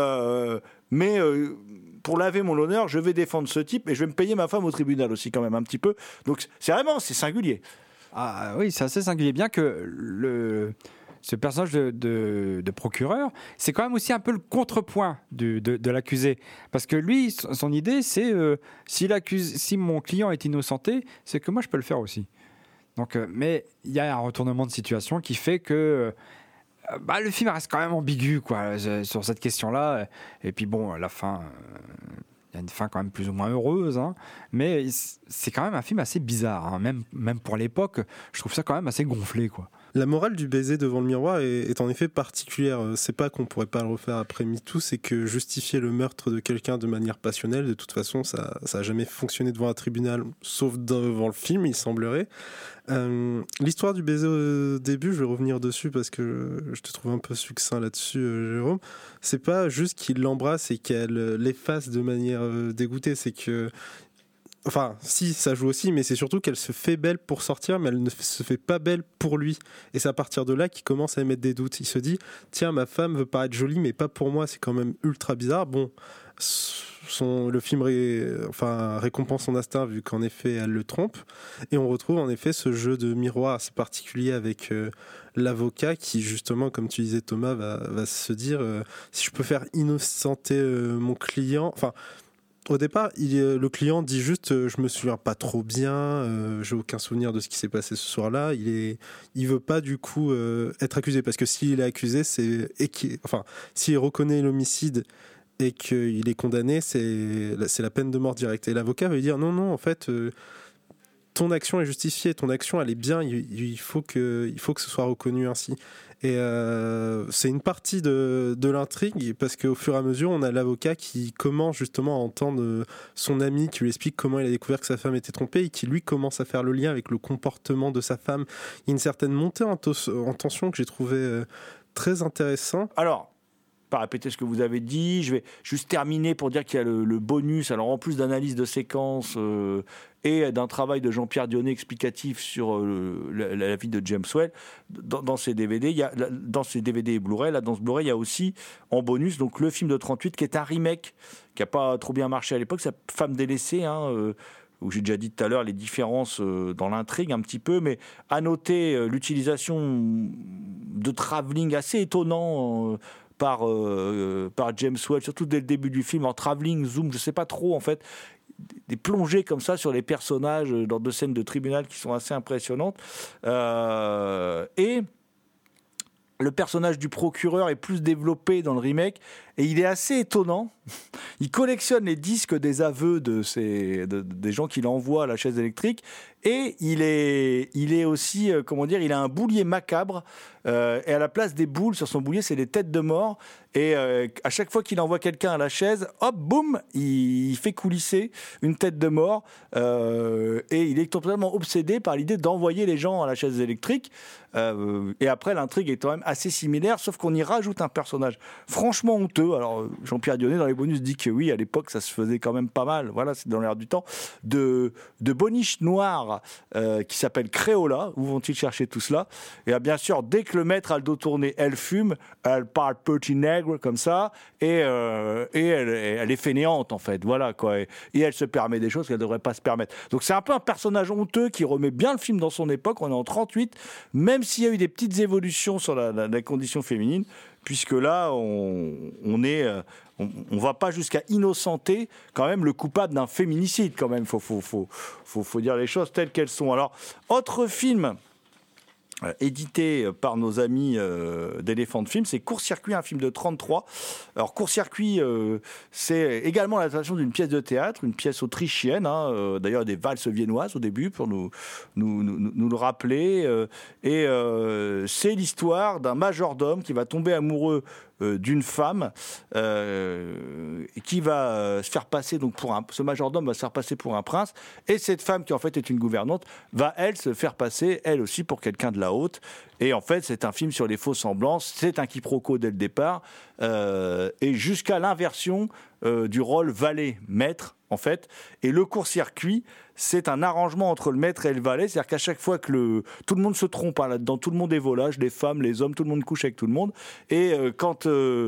Pour laver mon honneur, je vais défendre ce type et je vais me payer ma femme au tribunal aussi quand même un petit peu. Donc c'est singulier. Ah oui, c'est assez singulier. Bien que ce personnage de procureur, c'est quand même aussi un peu le contrepoint de l'accusé. Parce que lui, son idée, c'est si mon client est innocenté, c'est que moi, je peux le faire aussi. Donc, mais il y a un retournement de situation qui fait que Le film reste quand même ambigu quoi, sur cette question-là. Et puis bon, la fin, il y a une fin quand même plus ou moins heureuse, hein. Mais c'est quand même un film assez bizarre, hein. Même pour l'époque, je trouve ça quand même assez gonflé, quoi. La morale du baiser devant le miroir est en effet particulière. C'est pas qu'on pourrait pas le refaire après MeToo, c'est que justifier le meurtre de quelqu'un de manière passionnelle, de toute façon, ça a jamais fonctionné devant un tribunal, sauf devant le film, il semblerait. L'histoire du baiser au début, je vais revenir dessus parce que je te trouve un peu succinct là-dessus, Jérôme. C'est pas juste qu'il l'embrasse et qu'elle l'efface de manière dégoûtée, c'est que... Enfin, si, ça joue aussi, mais c'est surtout qu'elle se fait belle pour sortir, mais elle ne se fait pas belle pour lui. Et c'est à partir de là qu'il commence à émettre des doutes. Il se dit, tiens, ma femme veut paraître jolie, mais pas pour moi, c'est quand même ultra bizarre. Bon, le film récompense son instinct, vu qu'en effet, elle le trompe. Et on retrouve en effet ce jeu de miroir assez particulier avec l'avocat qui, justement, comme tu disais, Thomas, va se dire, si je peux faire innocenter mon client... Enfin, au départ, le client dit juste je me souviens pas trop bien, j'ai aucun souvenir de ce qui s'est passé ce soir-là. Il veut pas du coup être accusé parce que s'il est accusé, s'il reconnaît l'homicide et qu'il est condamné, c'est la peine de mort directe. Et l'avocat va lui dire non, en fait, ton action est justifiée, ton action elle est bien, il faut que ce soit reconnu ainsi. Et c'est une partie de l'intrigue parce qu'au fur et à mesure on a l'avocat qui commence justement à entendre son ami qui lui explique comment il a découvert que sa femme était trompée et qui lui commence à faire le lien avec le comportement de sa femme. Il y a une certaine montée en tension que j'ai trouvé très intéressant. Alors, pas répéter ce que vous avez dit, je vais juste terminer pour dire qu'il y a le bonus, alors en plus d'analyse de séquences et d'un travail de Jean-Pierre Dionnet explicatif sur la vie de James Whale, dans ces DVD, dans ces DVD et Blu-ray, là, dans ce Blu-ray, il y a aussi en bonus donc, le film de 38 qui est un remake, qui n'a pas trop bien marché à l'époque, c'est Femme délaissée, où j'ai déjà dit tout à l'heure les différences dans l'intrigue un petit peu, mais à noter l'utilisation de travelling assez étonnant par James Whale, surtout dès le début du film, en travelling, zoom, je sais pas trop en fait, des plongées comme ça sur les personnages dans 2 scènes de tribunal qui sont assez impressionnantes. Et le personnage du procureur est plus développé dans le remake et il est assez étonnant. Il collectionne les disques des aveux des gens qu'il envoie à la chaise électrique et il est aussi, il a un boulier macabre et à la place des boules sur son boulier, c'est des têtes de mort et à chaque fois qu'il envoie quelqu'un à la chaise, hop, boum, il fait coulisser une tête de mort et il est totalement obsédé par l'idée d'envoyer les gens à la chaise électrique et après l'intrigue est quand même assez similaire sauf qu'on y rajoute un personnage franchement honteux. Alors Jean-Pierre Dionnet dans les bonus dit que oui, à l'époque ça se faisait quand même pas mal, voilà, c'est dans l'air du temps, de boniche noire qui s'appelle Créola. Où vont-ils chercher tout cela? Et bien sûr, dès que le maître a le dos tourné, elle fume, elle parle petit nègre comme ça et elle est fainéante en fait, voilà quoi, et elle se permet des choses qu'elle ne devrait pas se permettre. Donc c'est un peu un personnage honteux qui remet bien le film dans son époque. On est en 38, même s'il y a eu des petites évolutions sur la condition féminine, puisque là, on va pas jusqu'à innocenter quand même le coupable d'un féminicide quand même. Faut dire les choses telles qu'elles sont. Alors, autre film édité par nos amis d'Elephant Film, c'est Court-Circuit, un film de 33. Alors Court-Circuit, c'est également l'adaptation d'une pièce de théâtre, une pièce autrichienne, d'ailleurs des valses viennoises au début pour nous le rappeler, et c'est l'histoire d'un majordome qui va tomber amoureux d'une femme qui va se faire passer donc ce majordome va se faire passer pour un prince, et cette femme qui en fait est une gouvernante va elle se faire passer elle aussi pour quelqu'un de la haute, et en fait c'est un film sur les fausses semblances, c'est un quiproquo dès le départ et jusqu'à l'inversion du rôle valet-maître en fait, et le court-circuit c'est un arrangement entre le maître et le valet, c'est-à-dire qu'à chaque fois que tout le monde se trompe là-dedans, tout le monde est volage, les femmes, les hommes, tout le monde couche avec tout le monde, et quand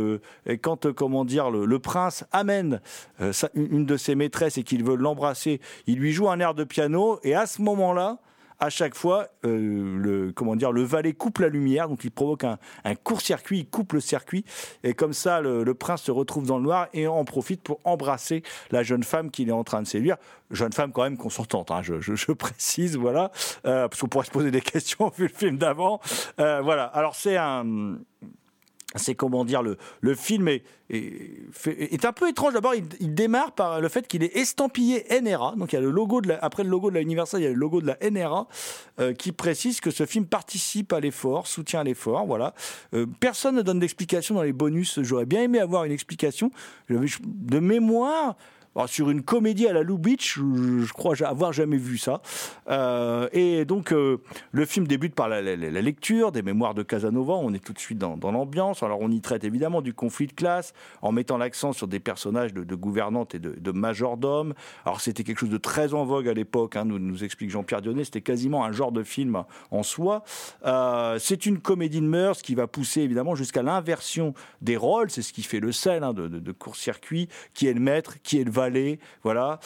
le prince amène une de ses maîtresses et qu'il veut l'embrasser, il lui joue un air de piano, et à ce moment-là, à chaque fois, le valet coupe la lumière, donc il provoque un court-circuit, il coupe le circuit, et comme ça, le prince se retrouve dans le noir et en profite pour embrasser la jeune femme qu'il est en train de séduire. Jeune femme quand même consentante, hein, je précise, voilà, parce qu'on pourrait se poser des questions vu le film d'avant. Voilà, alors c'est comment dire, le film est un peu étrange. D'abord, il démarre par le fait qu'il est estampillé NRA. Donc, il y a le logo après le logo de la Universal, il y a le logo de la NRA qui précise que ce film participe à l'effort, soutient l'effort. Voilà. Personne ne donne d'explication dans les bonus. J'aurais bien aimé avoir une explication. De mémoire. Alors, sur une comédie à la Lubitsch, je crois avoir jamais vu ça. Et donc, le film débute par la lecture des mémoires de Casanova. On est tout de suite dans l'ambiance. Alors, on y traite évidemment du conflit de classe, en mettant l'accent sur des personnages de gouvernantes et de majordomes. Alors, c'était quelque chose de très en vogue à l'époque, hein, nous explique Jean-Pierre Dionnet. C'était quasiment un genre de film en soi. C'est une comédie de mœurs qui va pousser évidemment jusqu'à l'inversion des rôles. C'est ce qui fait le sel, hein, de court-circuit. Qui est le maître, qui est le valet, voilà.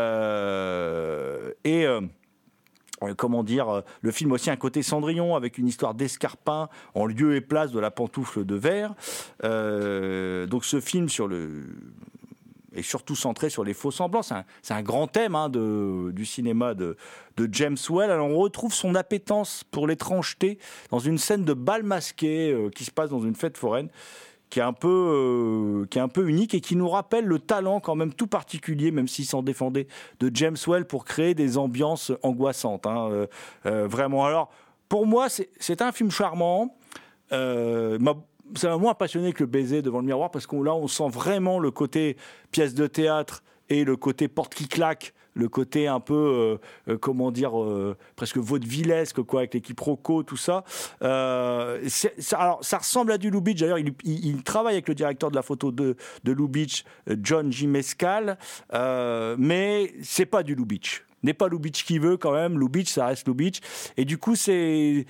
Comment dire, le film a aussi un côté Cendrillon avec une histoire d'escarpin en lieu et place de la pantoufle de verre. Donc ce film est surtout centré sur les faux-semblants. C'est un grand thème, hein, du cinéma de James Whale. Alors on retrouve son appétence pour l'étrangeté dans une scène de bal masqué qui se passe dans une fête foraine, qui est un peu unique et qui nous rappelle le talent quand même tout particulier, même s'il s'en défendait, de James Whale pour créer des ambiances angoissantes. Hein, vraiment. Alors, pour moi, c'est un film charmant. Ça m'a moins passionné que Le baiser devant le miroir, parce qu'on on sent vraiment le côté pièce de théâtre et le côté porte qui claque, le côté un peu, presque vaudevillesque, quoi, avec les quiproquos, tout ça. Alors, ça ressemble à du Lubitsch. D'ailleurs, il travaille avec le directeur de la photo de Lubitsch, John J. Mescal, mais c'est pas du Lubitsch. N'est pas Lubitsch qui veut quand même. Lubitsch, ça reste Lubitsch. Et du coup, c'est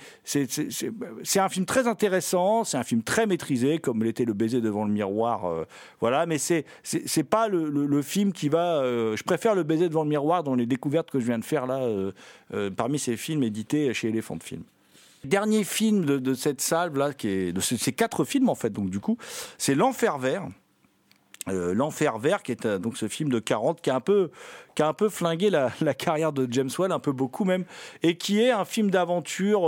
un film très intéressant, c'est un film très maîtrisé, comme l'était Le baiser devant le miroir. Voilà, mais c'est pas le film qui va. Je préfère Le baiser devant le miroir dans les découvertes que je viens de faire là, parmi ces films édités chez Elephant Film. Dernier film de cette salve là, de ces 4 films en fait. Donc du coup, c'est L'Enfer vert. L'Enfer vert, qui est donc ce film de 40 qui a un peu flingué la carrière de James Whale, un peu beaucoup même, et qui est un film d'aventure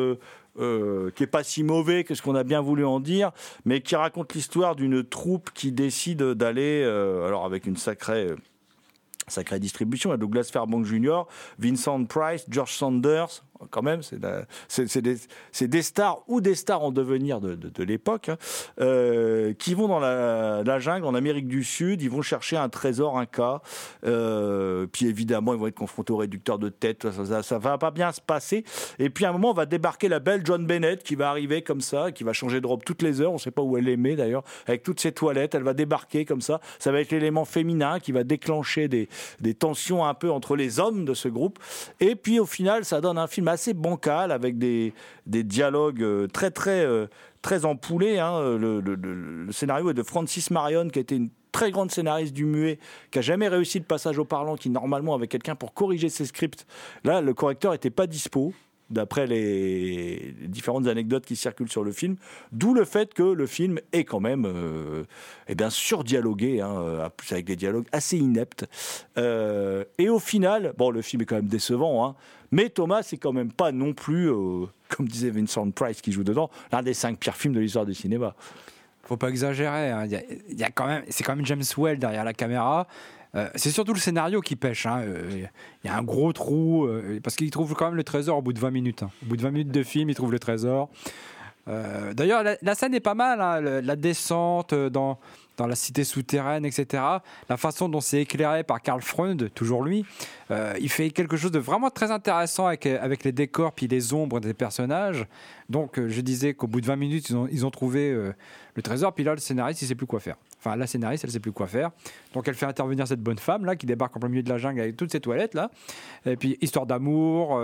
qui est pas si mauvais que ce qu'on a bien voulu en dire, mais qui raconte l'histoire d'une troupe qui décide d'aller, alors avec une sacrée distribution, à Douglas Fairbanks Jr., Vincent Price, George Sanders, quand même, c'est des stars ou des stars en devenir de l'époque, hein, qui vont dans la jungle en Amérique du Sud. Ils vont chercher un trésor inca, puis évidemment ils vont être confrontés au réducteur de tête. Ça va pas bien se passer, et puis à un moment on va débarquer la belle John Bennett qui va arriver comme ça, qui va changer de robe toutes les heures, on sait pas où elle les met d'ailleurs, avec toutes ses toilettes. Elle va débarquer comme ça va être l'élément féminin qui va déclencher des tensions un peu entre les hommes de ce groupe, et puis au final ça donne un film assez bancal avec des dialogues très très très empoulés, hein. Le scénario est de Francis Marion, qui a été une très grande scénariste du muet, qui a jamais réussi le passage au parlant, qui normalement avait quelqu'un pour corriger ses scripts. Là, le correcteur était pas dispo, d'après les différentes anecdotes qui circulent sur le film, d'où le fait que le film est quand même surdialogué, hein, avec des dialogues assez ineptes. Et au final, bon, le film est quand même décevant, hein, mais Thomas, c'est quand même pas non plus, comme disait Vincent Price qui joue dedans, l'un des 5 pires films de l'histoire du cinéma. Faut pas exagérer, hein. C'est quand même James Whale derrière la caméra. C'est surtout le scénario qui pêche, hein. Il y a un gros trou, parce qu'il trouve quand même le trésor au bout de 20 minutes. Hein. Au bout de 20 minutes de film, il trouve le trésor. D'ailleurs, la scène est pas mal, hein. La descente dans la cité souterraine, etc. La façon dont c'est éclairé par Karl Freund, toujours lui, il fait quelque chose de vraiment très intéressant avec les décors puis les ombres des personnages. Donc, je disais qu'au bout de 20 minutes, ils ont trouvé le trésor. Puis là, le scénariste, il sait plus quoi faire. Enfin, la scénariste, elle sait plus quoi faire. Donc, elle fait intervenir cette bonne femme là qui débarque en plein milieu de la jungle avec toutes ses toilettes là. Et puis, histoire d'amour,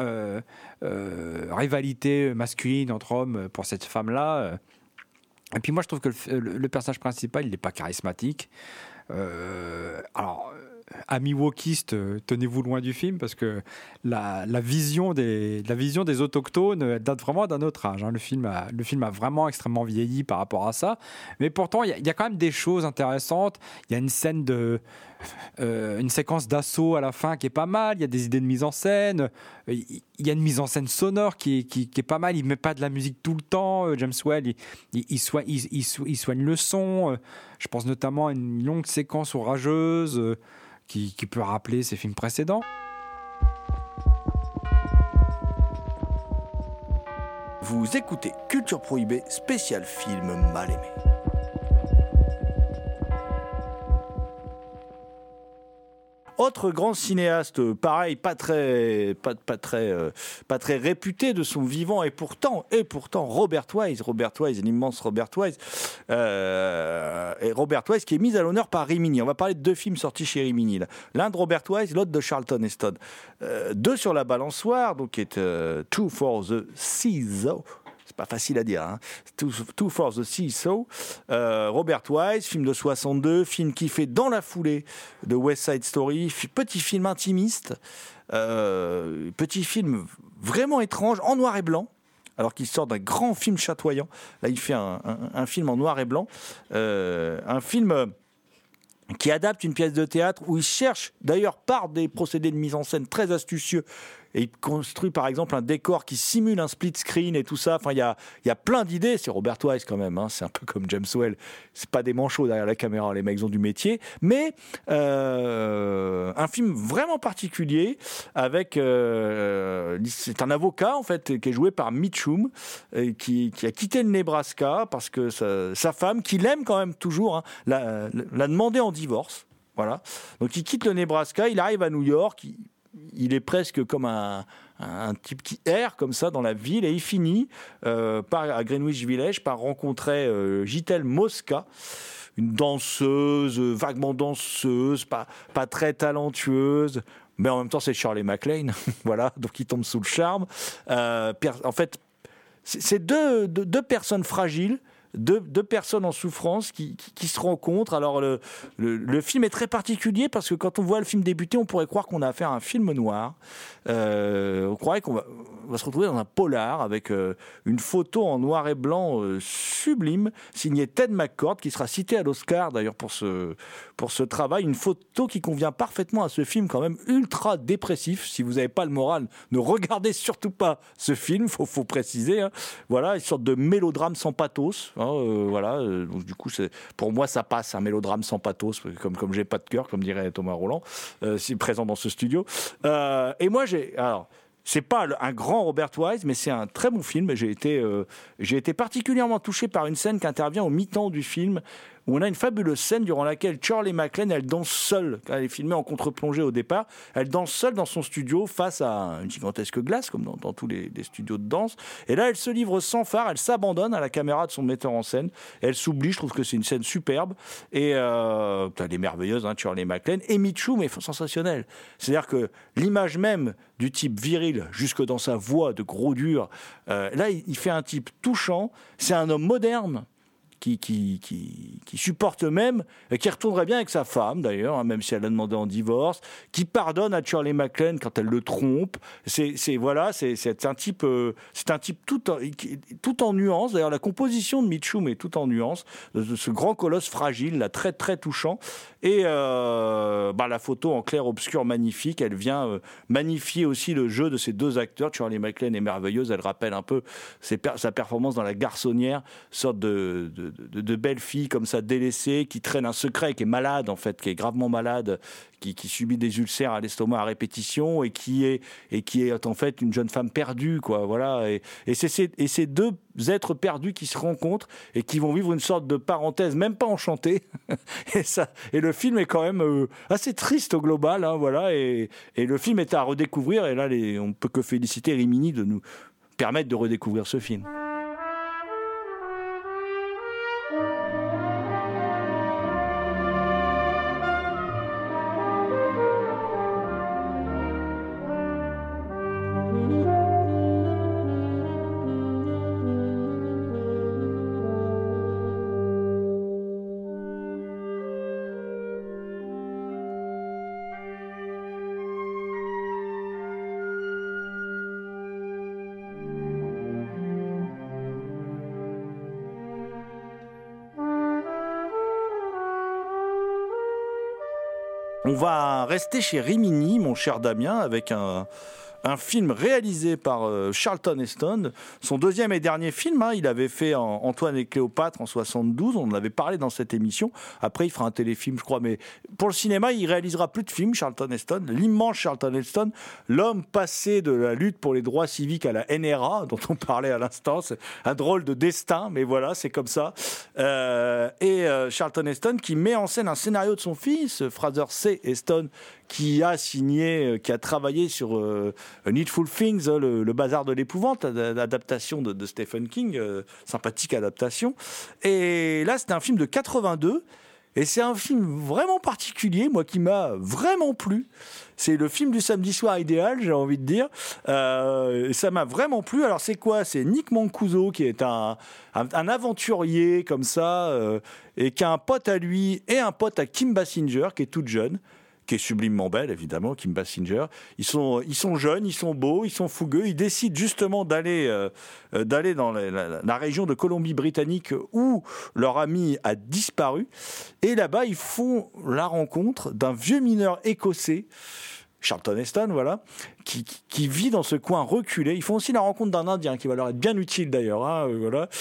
rivalité masculine entre hommes pour cette femme là. Et puis moi, je trouve que le personnage principal, il n'est pas charismatique. Alors, amis wokistes, tenez-vous loin du film parce que la vision des autochtones elle date vraiment d'un autre âge. Hein. Le film a vraiment extrêmement vieilli par rapport à ça. Mais pourtant, il y a quand même des choses intéressantes. Il y a une scène une séquence d'assaut à la fin qui est pas mal. Il y a des idées de mise en scène. Il y a une mise en scène sonore qui est pas mal. Il met pas de la musique tout le temps. James Whale, il soigne le son. Je pense notamment à une longue séquence orageuse qui peut rappeler ses films précédents. Vous écoutez Culture Prohibée, spécial film mal aimé. Autre grand cinéaste, pareil, pas très réputé de son vivant, et pourtant, Robert Wise, l'immense Robert Wise, et Robert Wise qui est mis à l'honneur par Rimini. On va parler de 2 films sortis chez Rimini. L'un de Robert Wise, l'autre de Charlton Heston. 2 sur la balançoire, donc qui est Two for the Seesaw. C'est pas facile à dire, hein. Two for the Seesaw. Robert Wise, film de 62, film qui fait dans la foulée de West Side Story, petit film intimiste, petit film vraiment étrange, en noir et blanc, alors qu'il sort d'un grand film chatoyant. Là, il fait un film en noir et blanc, un film qui adapte une pièce de théâtre où il cherche, d'ailleurs par des procédés de mise en scène très astucieux, et il construit par exemple un décor qui simule un split screen et tout ça. Enfin, il y a plein d'idées. C'est Robert Wise quand même, hein. C'est un peu comme James Whale. C'est pas des manchots derrière la caméra, les mecs ont du métier. Mais un film vraiment particulier avec... c'est un avocat en fait qui est joué par Mitchum, qui a quitté le Nebraska parce que sa femme, qui l'aime quand même toujours, hein, l'a demandé en divorce. Voilà. Donc il quitte le Nebraska, il arrive à New York, il est presque comme un type qui erre comme ça dans la ville, et il finit à Greenwich Village par rencontrer Gisèle Mosca, une danseuse, vaguement danseuse, pas très talentueuse, mais en même temps c'est Shirley MacLaine. Voilà, donc il tombe sous le charme. En fait, c'est deux personnes fragiles, deux personnes en souffrance qui se rencontrent. Alors le film est très particulier parce que quand on voit le film débuter, on pourrait croire qu'on a affaire à un film noir. On croirait qu'on va se retrouver dans un polar avec une photo en noir et blanc sublime, signée Ted McCord, qui sera cité à l'Oscar d'ailleurs pour ce travail. Une photo qui convient parfaitement à ce film quand même ultra dépressif. Si vous n'avez pas le moral, ne regardez surtout pas ce film, faut préciser, hein. Voilà, une sorte de mélodrame sans pathos. Voilà, donc du coup, pour moi, ça passe, un mélodrame sans pathos, comme j'ai pas de cœur, comme dirait Thomas Roland, si présent dans ce studio. Et moi, c'est pas un grand Robert Wise, mais c'est un très bon film. J'ai été particulièrement touché par une scène qui intervient au mi-temps du film, où on a une fabuleuse scène durant laquelle Shirley MacLaine, elle danse seule. Elle est filmée en contre-plongée au départ. Elle danse seule dans son studio face à une gigantesque glace, comme dans tous les studios de danse. Et là, elle se livre sans phare. Elle s'abandonne à la caméra de son metteur en scène. Elle s'oublie. Je trouve que c'est une scène superbe. Et elle est merveilleuse, hein, Shirley MacLaine. Et Mitchum est sensationnel. C'est-à-dire que l'image même du type viril, jusque dans sa voix de gros dur, là, il fait un type touchant. C'est un homme moderne, qui supporte même, qui retournerait bien avec sa femme d'ailleurs, hein, même si elle l'a demandé en divorce, qui pardonne à Shirley MacLaine quand elle le trompe. C'est un type tout en nuances. D'ailleurs, la composition de Mitchum est tout en nuances, de ce grand colosse fragile, là, très très touchant. Et la photo en clair-obscur magnifique, elle vient magnifier aussi le jeu de ces deux acteurs. Shirley MacLaine est merveilleuse, elle rappelle un peu sa performance dans La Garçonnière, sorte de belle fille comme ça, délaissée, qui traîne un secret, qui est malade en fait, qui est gravement malade, qui subit des ulcères à l'estomac à répétition, et qui est en fait une jeune femme perdue, quoi. Voilà. Et c'est ces deux êtres perdus qui se rencontrent et qui vont vivre une sorte de parenthèse, même pas enchantée. Et le film est quand même assez triste au global, hein, voilà. Et le film est à redécouvrir. Et là, on peut que féliciter Rimini de nous permettre de redécouvrir ce film. On va rester chez Rimini, mon cher Damien, avec un film réalisé par Charlton Heston, son deuxième et dernier film. Il avait fait Antoine et Cléopâtre en 72, on en avait parlé dans cette émission. Après, il fera un téléfilm, je crois, mais pour le cinéma, il réalisera plus de films, Charlton Heston, l'immense Charlton Heston, l'homme passé de la lutte pour les droits civiques à la NRA, dont on parlait à l'instant. C'est un drôle de destin, mais voilà, c'est comme ça. Charlton Heston qui met en scène un scénario de son fils, Fraser C. Heston, qui a travaillé sur Needful Things, le bazar de l'épouvante, l'adaptation de Stephen King, sympathique adaptation. Et là, c'est un film de 82, et c'est un film vraiment particulier, moi, qui m'a vraiment plu. C'est le film du samedi soir idéal, j'ai envie de dire. Ça m'a vraiment plu. Alors, c'est quoi ? C'est Nick Mancuso, qui est un aventurier, comme ça, et qui a un pote à lui, et un pote à Kim Basinger, qui est toute jeune, qui est sublimement belle, évidemment, Kim Basinger. Ils sont jeunes, ils sont beaux, ils sont fougueux. Ils décident justement d'aller dans la région de Colombie-Britannique où leur ami a disparu. Et là-bas, ils font la rencontre d'un vieux mineur écossais, Charlton Heston, voilà, qui vit dans ce coin reculé. Ils font aussi la rencontre d'un Indien qui va leur être bien utile d'ailleurs. Voilà.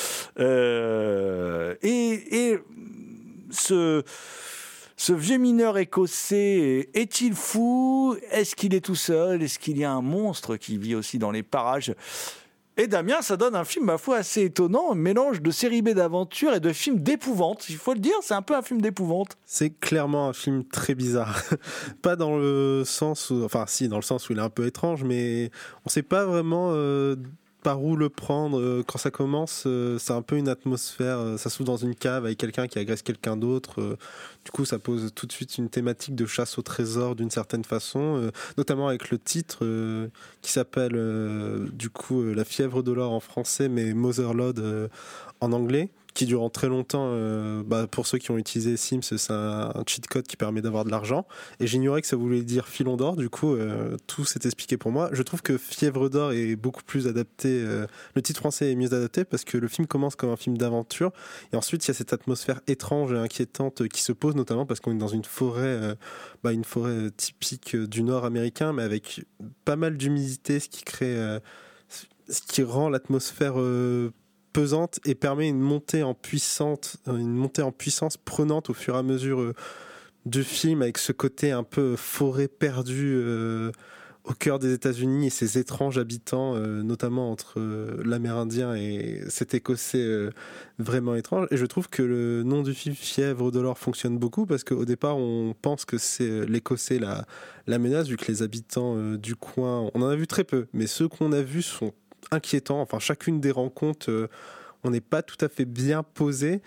Ce vieux mineur écossais, est-il fou ? Est-ce qu'il est tout seul ? Est-ce qu'il y a un monstre qui vit aussi dans les parages ? Et Damien, ça donne un film, ma foi, assez étonnant, un mélange de série B d'aventure et de film d'épouvante. Il faut le dire, c'est un peu un film d'épouvante. C'est clairement un film très bizarre. Pas dans le sens où... Enfin, si, dans le sens où il est un peu étrange, mais on sait pas vraiment... par où le prendre. Quand ça commence, c'est un peu une atmosphère, ça s'ouvre dans une cave avec quelqu'un qui agresse quelqu'un d'autre, du coup ça pose tout de suite une thématique de chasse au trésor d'une certaine façon, notamment avec le titre qui s'appelle du coup La fièvre de l'or en français, mais Motherlode en anglais, qui durant très longtemps, pour ceux qui ont utilisé Sims, c'est un cheat code qui permet d'avoir de l'argent. Et j'ignorais que ça voulait dire filon d'or, du coup, tout s'est expliqué pour moi. Je trouve que Fièvre d'or est beaucoup plus adapté, le titre français est mieux adapté parce que le film commence comme un film d'aventure. Et ensuite, il y a cette atmosphère étrange et inquiétante qui se pose, notamment parce qu'on est dans une forêt typique du nord américain, mais avec pas mal d'humidité, ce qui rend l'atmosphère pesante et permet une montée en puissance prenante au fur et à mesure du film, avec ce côté un peu forêt perdue au cœur des États-Unis et ces étranges habitants, notamment entre l'Amérindien et cet Écossais vraiment étrange. Et je trouve que le nom du film Fièvre de l'or fonctionne beaucoup parce qu'au départ on pense que c'est l'Écossais la menace, vu que les habitants du coin, on en a vu très peu, mais ceux qu'on a vus sont inquiétant. Enfin, chacune des rencontres, on n'est pas tout à fait bien posé.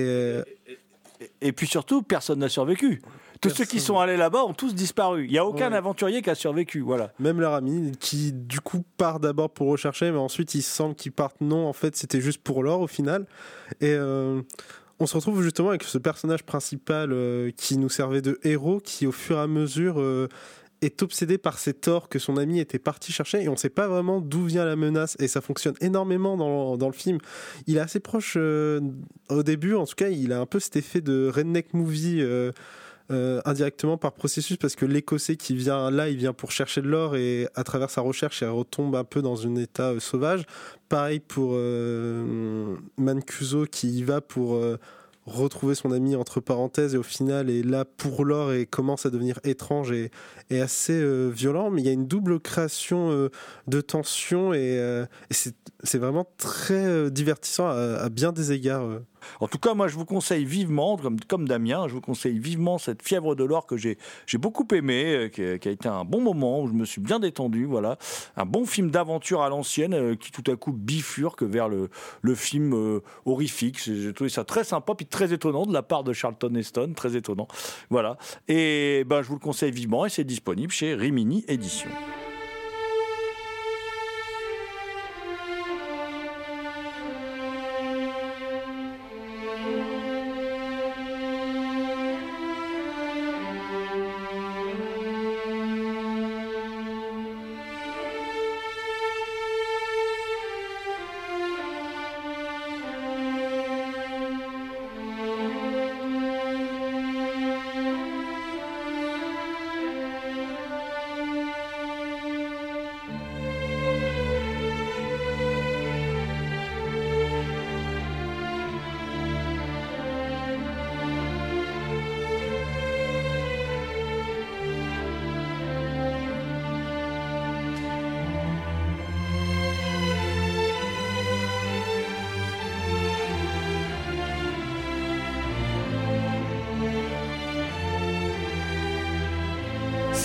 Et puis surtout, personne n'a survécu. Tous ceux qui sont allés là-bas ont tous disparu. Il n'y a aucun aventurier qui a survécu. Voilà. Même leur ami, qui du coup part d'abord pour rechercher, mais ensuite il semble qu'ils partent. Non, en fait, c'était juste pour l'or au final. Et on se retrouve justement avec ce personnage principal qui nous servait de héros, qui au fur et à mesure est obsédé par ces torts que son ami était parti chercher, et on ne sait pas vraiment d'où vient la menace, et ça fonctionne énormément dans le film. Il est assez proche au début, en tout cas il a un peu cet effet de redneck movie indirectement par processus, parce que l'Écossais qui vient là, il vient pour chercher de l'or, et à travers sa recherche il retombe un peu dans un état sauvage. Pareil pour Mancuso qui y va pour retrouver son ami entre parenthèses, et au final est là pour l'or et commence à devenir étrange et assez violent, mais il y a une double création de tension et c'est vraiment très divertissant à bien des égards. En tout cas, moi, je vous conseille vivement, comme Damien, je vous conseille vivement cette Fièvre de l'or que j'ai beaucoup aimé, qui a été un bon moment où je me suis bien détendu. Voilà, un bon film d'aventure à l'ancienne qui tout à coup bifurque vers le film horrifique. J'ai trouvé ça très sympa puis très étonnant de la part de Charlton Heston, très étonnant. Voilà, et je vous le conseille vivement et c'est disponible chez Rimini Éditions.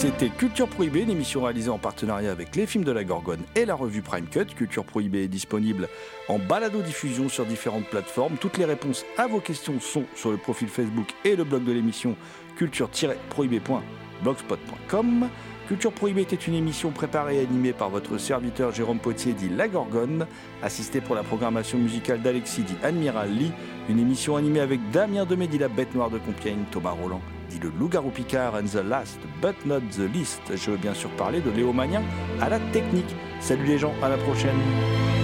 C'était Culture Prohibée, une émission réalisée en partenariat avec les films de la Gorgone et la revue Prime Cut. Culture Prohibée est disponible en balado-diffusion sur différentes plateformes. Toutes les réponses à vos questions sont sur le profil Facebook et le blog de l'émission culture-prohibée.blogspot.com. Culture Prohibée était une émission préparée et animée par votre serviteur Jérôme Potier dit La Gorgone, assisté pour la programmation musicale d'Alexis dit Admiral Lee, une émission animée avec Damien Demé dit La Bête Noire de Compiègne, Thomas Roland dit Le Loup-Garou Picard and the last but not the least. Je veux bien sûr parler de Léo Magnin à la technique. Salut les gens, à la prochaine.